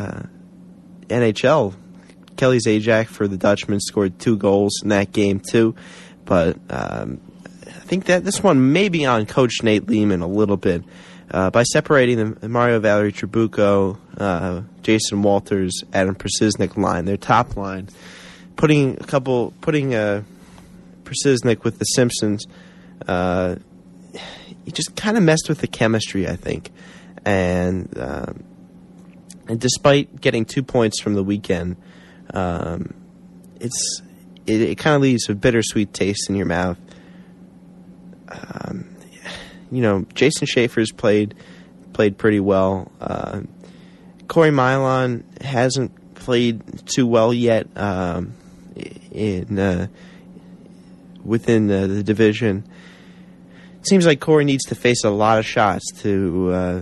NHL. Kelly Zajac for the Dutchmen scored 2 goals in that game, too. But I think that this one may be on Coach Nate Lehman a little bit by separating the Mario Valerie Trabuco, Jason Walters, Adam Prasiznik line, their top line, putting Prasiznik with the Simpsons. He just kind of messed with the chemistry, I think, and despite getting 2 points from the weekend, it kind of leaves a bittersweet taste in your mouth. Jason Schaefer's played pretty well. Corey Milon hasn't played too well yet within the division. It seems like Corey needs to face a lot of shots to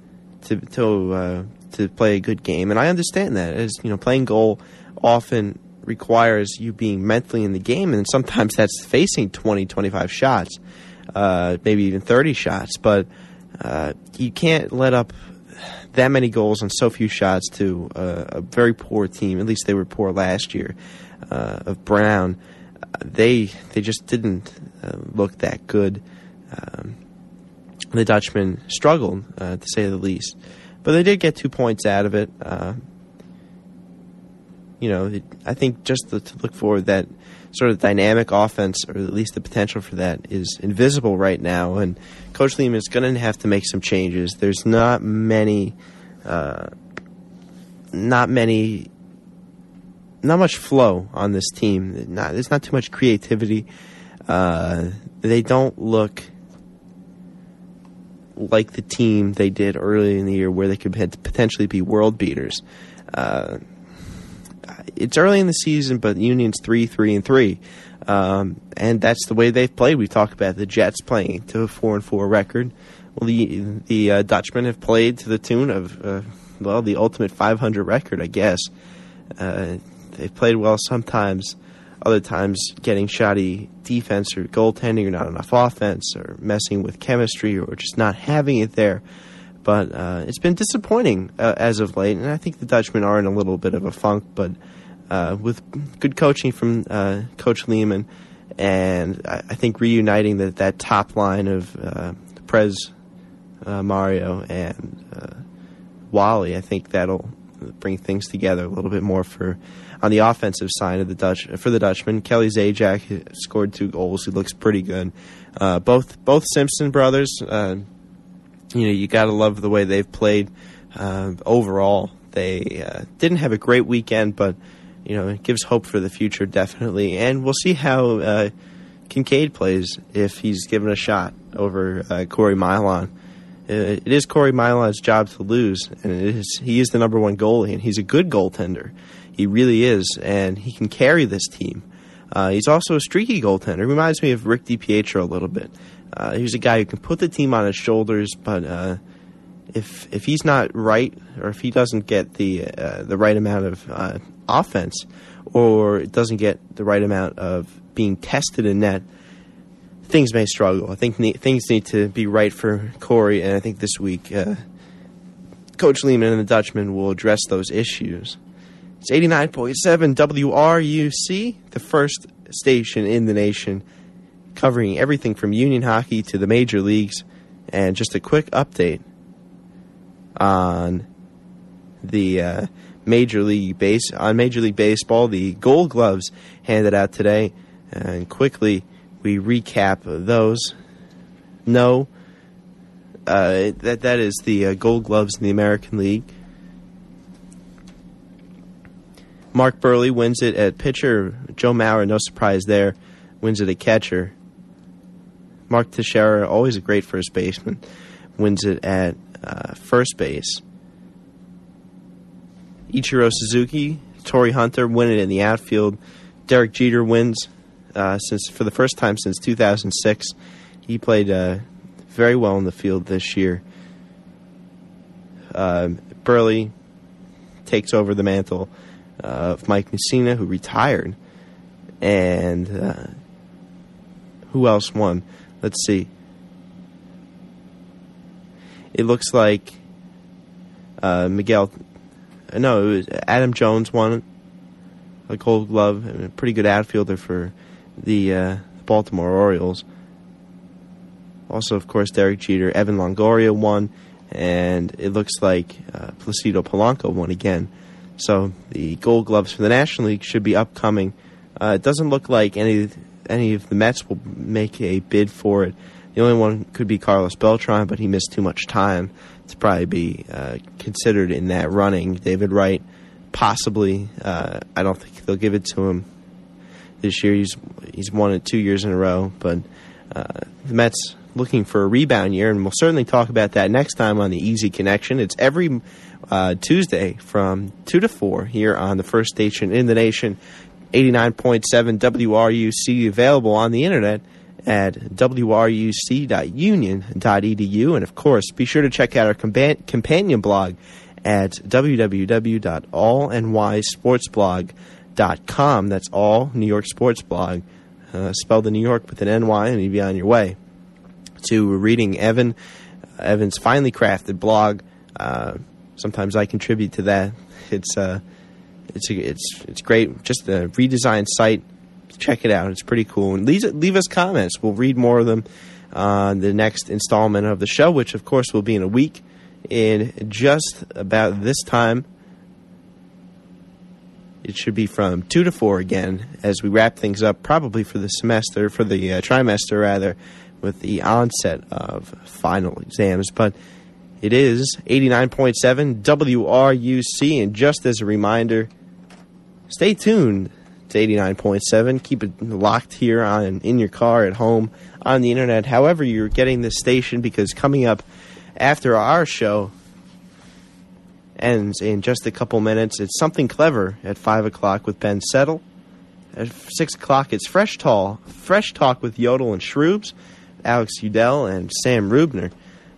play a good game, and I understand that. As playing goal often requires you being mentally in the game, and sometimes that's facing 20, 25 shots. Maybe even 30 shots, but you can't let up that many goals on so few shots to a very poor team. At least they were poor last year, of Brown. They just didn't look that good. The Dutchmen struggled, to say the least, but they did get 2 points out of it. I think just to look forward, that sort of dynamic offense, or at least the potential for that, is invisible right now, and Coach Lehman is going to have to make some changes. There's not much flow on this team. There's not too much creativity. They don't look like the team they did early in the year, where they could potentially be world beaters. It's early in the season, but Union's 3-3-3, and that's the way they've played. We talked about the Jets playing to a 4-4 record. Well, the Dutchmen have played to the tune of the ultimate 500 record, I guess. They've played well sometimes, other times getting shoddy defense or goaltending, or not enough offense, or messing with chemistry, or just not having it there. But it's been disappointing as of late, and I think the Dutchmen are in a little bit of a funk, but with good coaching from Coach Lehman, and I think reuniting that top line of Prez, Mario, and Wally, I think that'll bring things together a little bit more on the offensive side of for the Dutchmen. Kelly Zajac scored 2 goals. He looks pretty good. Both Simpson brothers, you got to love the way they've played overall. They didn't have a great weekend, but it gives hope for the future, definitely. And we'll see how Kincaid plays if he's given a shot over Corey Milon. It is Corey Milon's job to lose, and he is the number 1 goalie, and he's a good goaltender. He really is, and he can carry this team. He's also a streaky goaltender. He reminds me of Rick DiPietro a little bit. He's a guy who can put the team on his shoulders, but if he's not right, or if he doesn't get the right amount of offense, or doesn't get the right amount of being tested in net, things may struggle. I think things need to be right for Corey, and I think this week Coach Lehman and the Dutchmen will address those issues. It's 89.7 WRUC, the first station in the nation, covering everything from Union hockey to the major leagues. And just a quick update on the Major League Baseball. The Gold Gloves handed out today, and quickly we recap those. No, that is the Gold Gloves in the American League. Mark Buehrle wins it at pitcher. Joe Mauer, no surprise there, wins it at catcher. Mark Teixeira, always a great first baseman, wins it at first base. Ichiro Suzuki, Torrey Hunter win it in the outfield. Derek Jeter wins for the first time since 2006. He played very well in the field this year. Buehrle takes over the mantle of Mike Mussina, who retired. And who else won? Let's see. It looks like Adam Jones won a Gold Glove, and a pretty good outfielder for the Baltimore Orioles. Also, of course, Derek Jeter. Evan Longoria won, and it looks like Placido Polanco won again. So the Gold Gloves for the National League should be upcoming. It doesn't look like any of the Mets will make a bid for it. The only one could be Carlos Beltran, but he missed too much time to probably be considered in that running. David Wright, possibly. I don't think they'll give it to him this year. He's won it 2 years in a row, but the Mets looking for a rebound year, and we'll certainly talk about that next time on the Easy Connection. It's every Tuesday from 2 to 4 here on the first station in the nation, 89.7 WRUC, available on the internet at wruc.union.edu. And, of course, be sure to check out our companion blog at www.allnysportsblog.com. That's All New York Sports Blog, spelled in New York with an NY, and you'll be on your way to reading Evan's finely crafted blog. Sometimes I contribute to that. It's great. Just a redesigned site. Check it out. It's pretty cool. And leave us comments. We'll read more of them on the next installment of the show, which, of course, will be in a week. In just about this time, it should be from 2 to 4 again as we wrap things up, probably for the trimester, rather, with the onset of final exams. But it is 89.7 WRUC, and just as a reminder, stay tuned to 89.7. Keep it locked here in your car, at home, on the internet, however you're getting this station, because coming up after our show ends in just a couple minutes, it's Something Clever at 5 o'clock with Ben Settle. At 6 o'clock, it's Fresh Talk with Yodel and Shroobs, Alex Udell and Sam Rubner.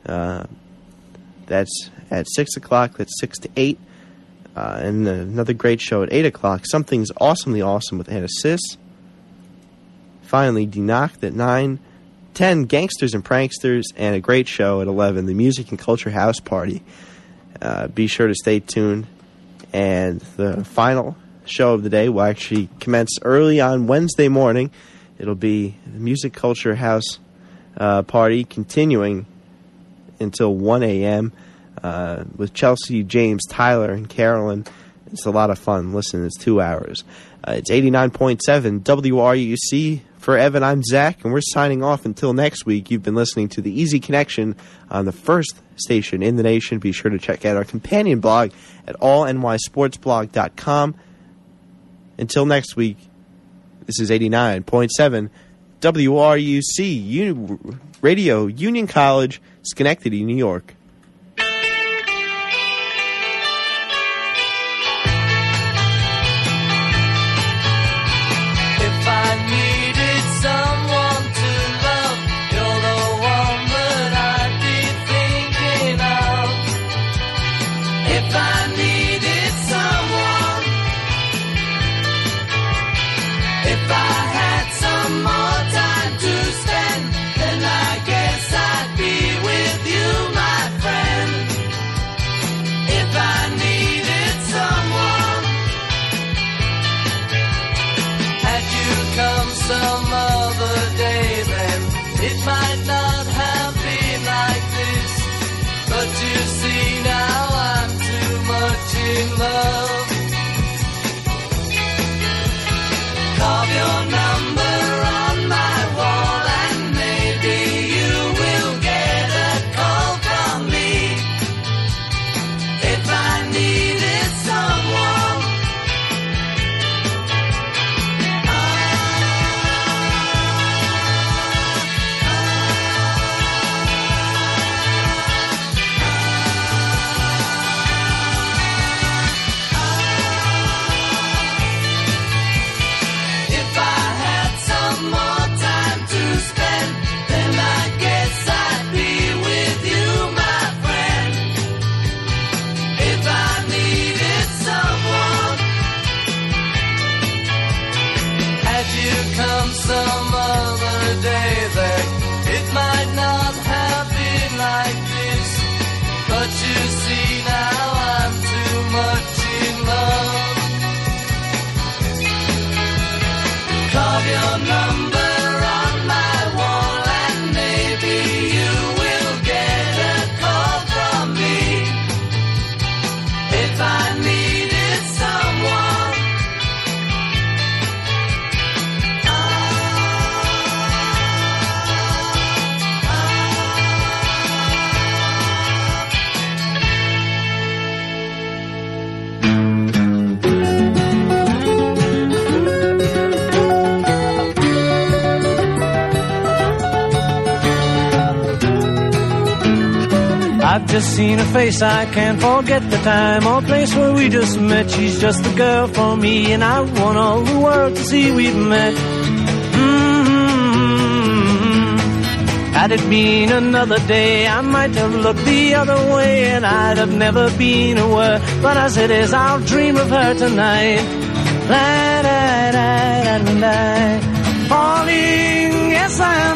That's at 6 o'clock. That's 6 to 8. And another great show at 8 o'clock. Something's Awesomely Awesome with Anna Sis. Finally, Denocked at 9. 10, Gangsters and Pranksters. And a great show at 11, the Music and Culture House Party. Be sure to stay tuned. And the final show of the day will actually commence early on Wednesday morning. It'll be the Music Culture House Party, continuing until 1 a.m. With Chelsea, James, Tyler, and Carolyn. It's a lot of fun. Listen, it's 2 hours. It's 89.7 WRUC. For Evan, I'm Zach, and we're signing off until next week. You've been listening to the Easy Connection on the first station in the nation. Be sure to check out our companion blog at allnysportsblog.com. Until next week, this is 89.7 WRUC Radio, Union College, Schenectady, New York. Some other day, then it might not have been like this. But you see, now I'm too much in love. I've just seen her face, I can't forget the time or place where we just met. She's just the girl for me, and I want all the world to see we've met. Had it been another day, I might have looked the other way, and I'd have never been aware. But as it is, I'll dream of her tonight. La da da da da. Falling, yes I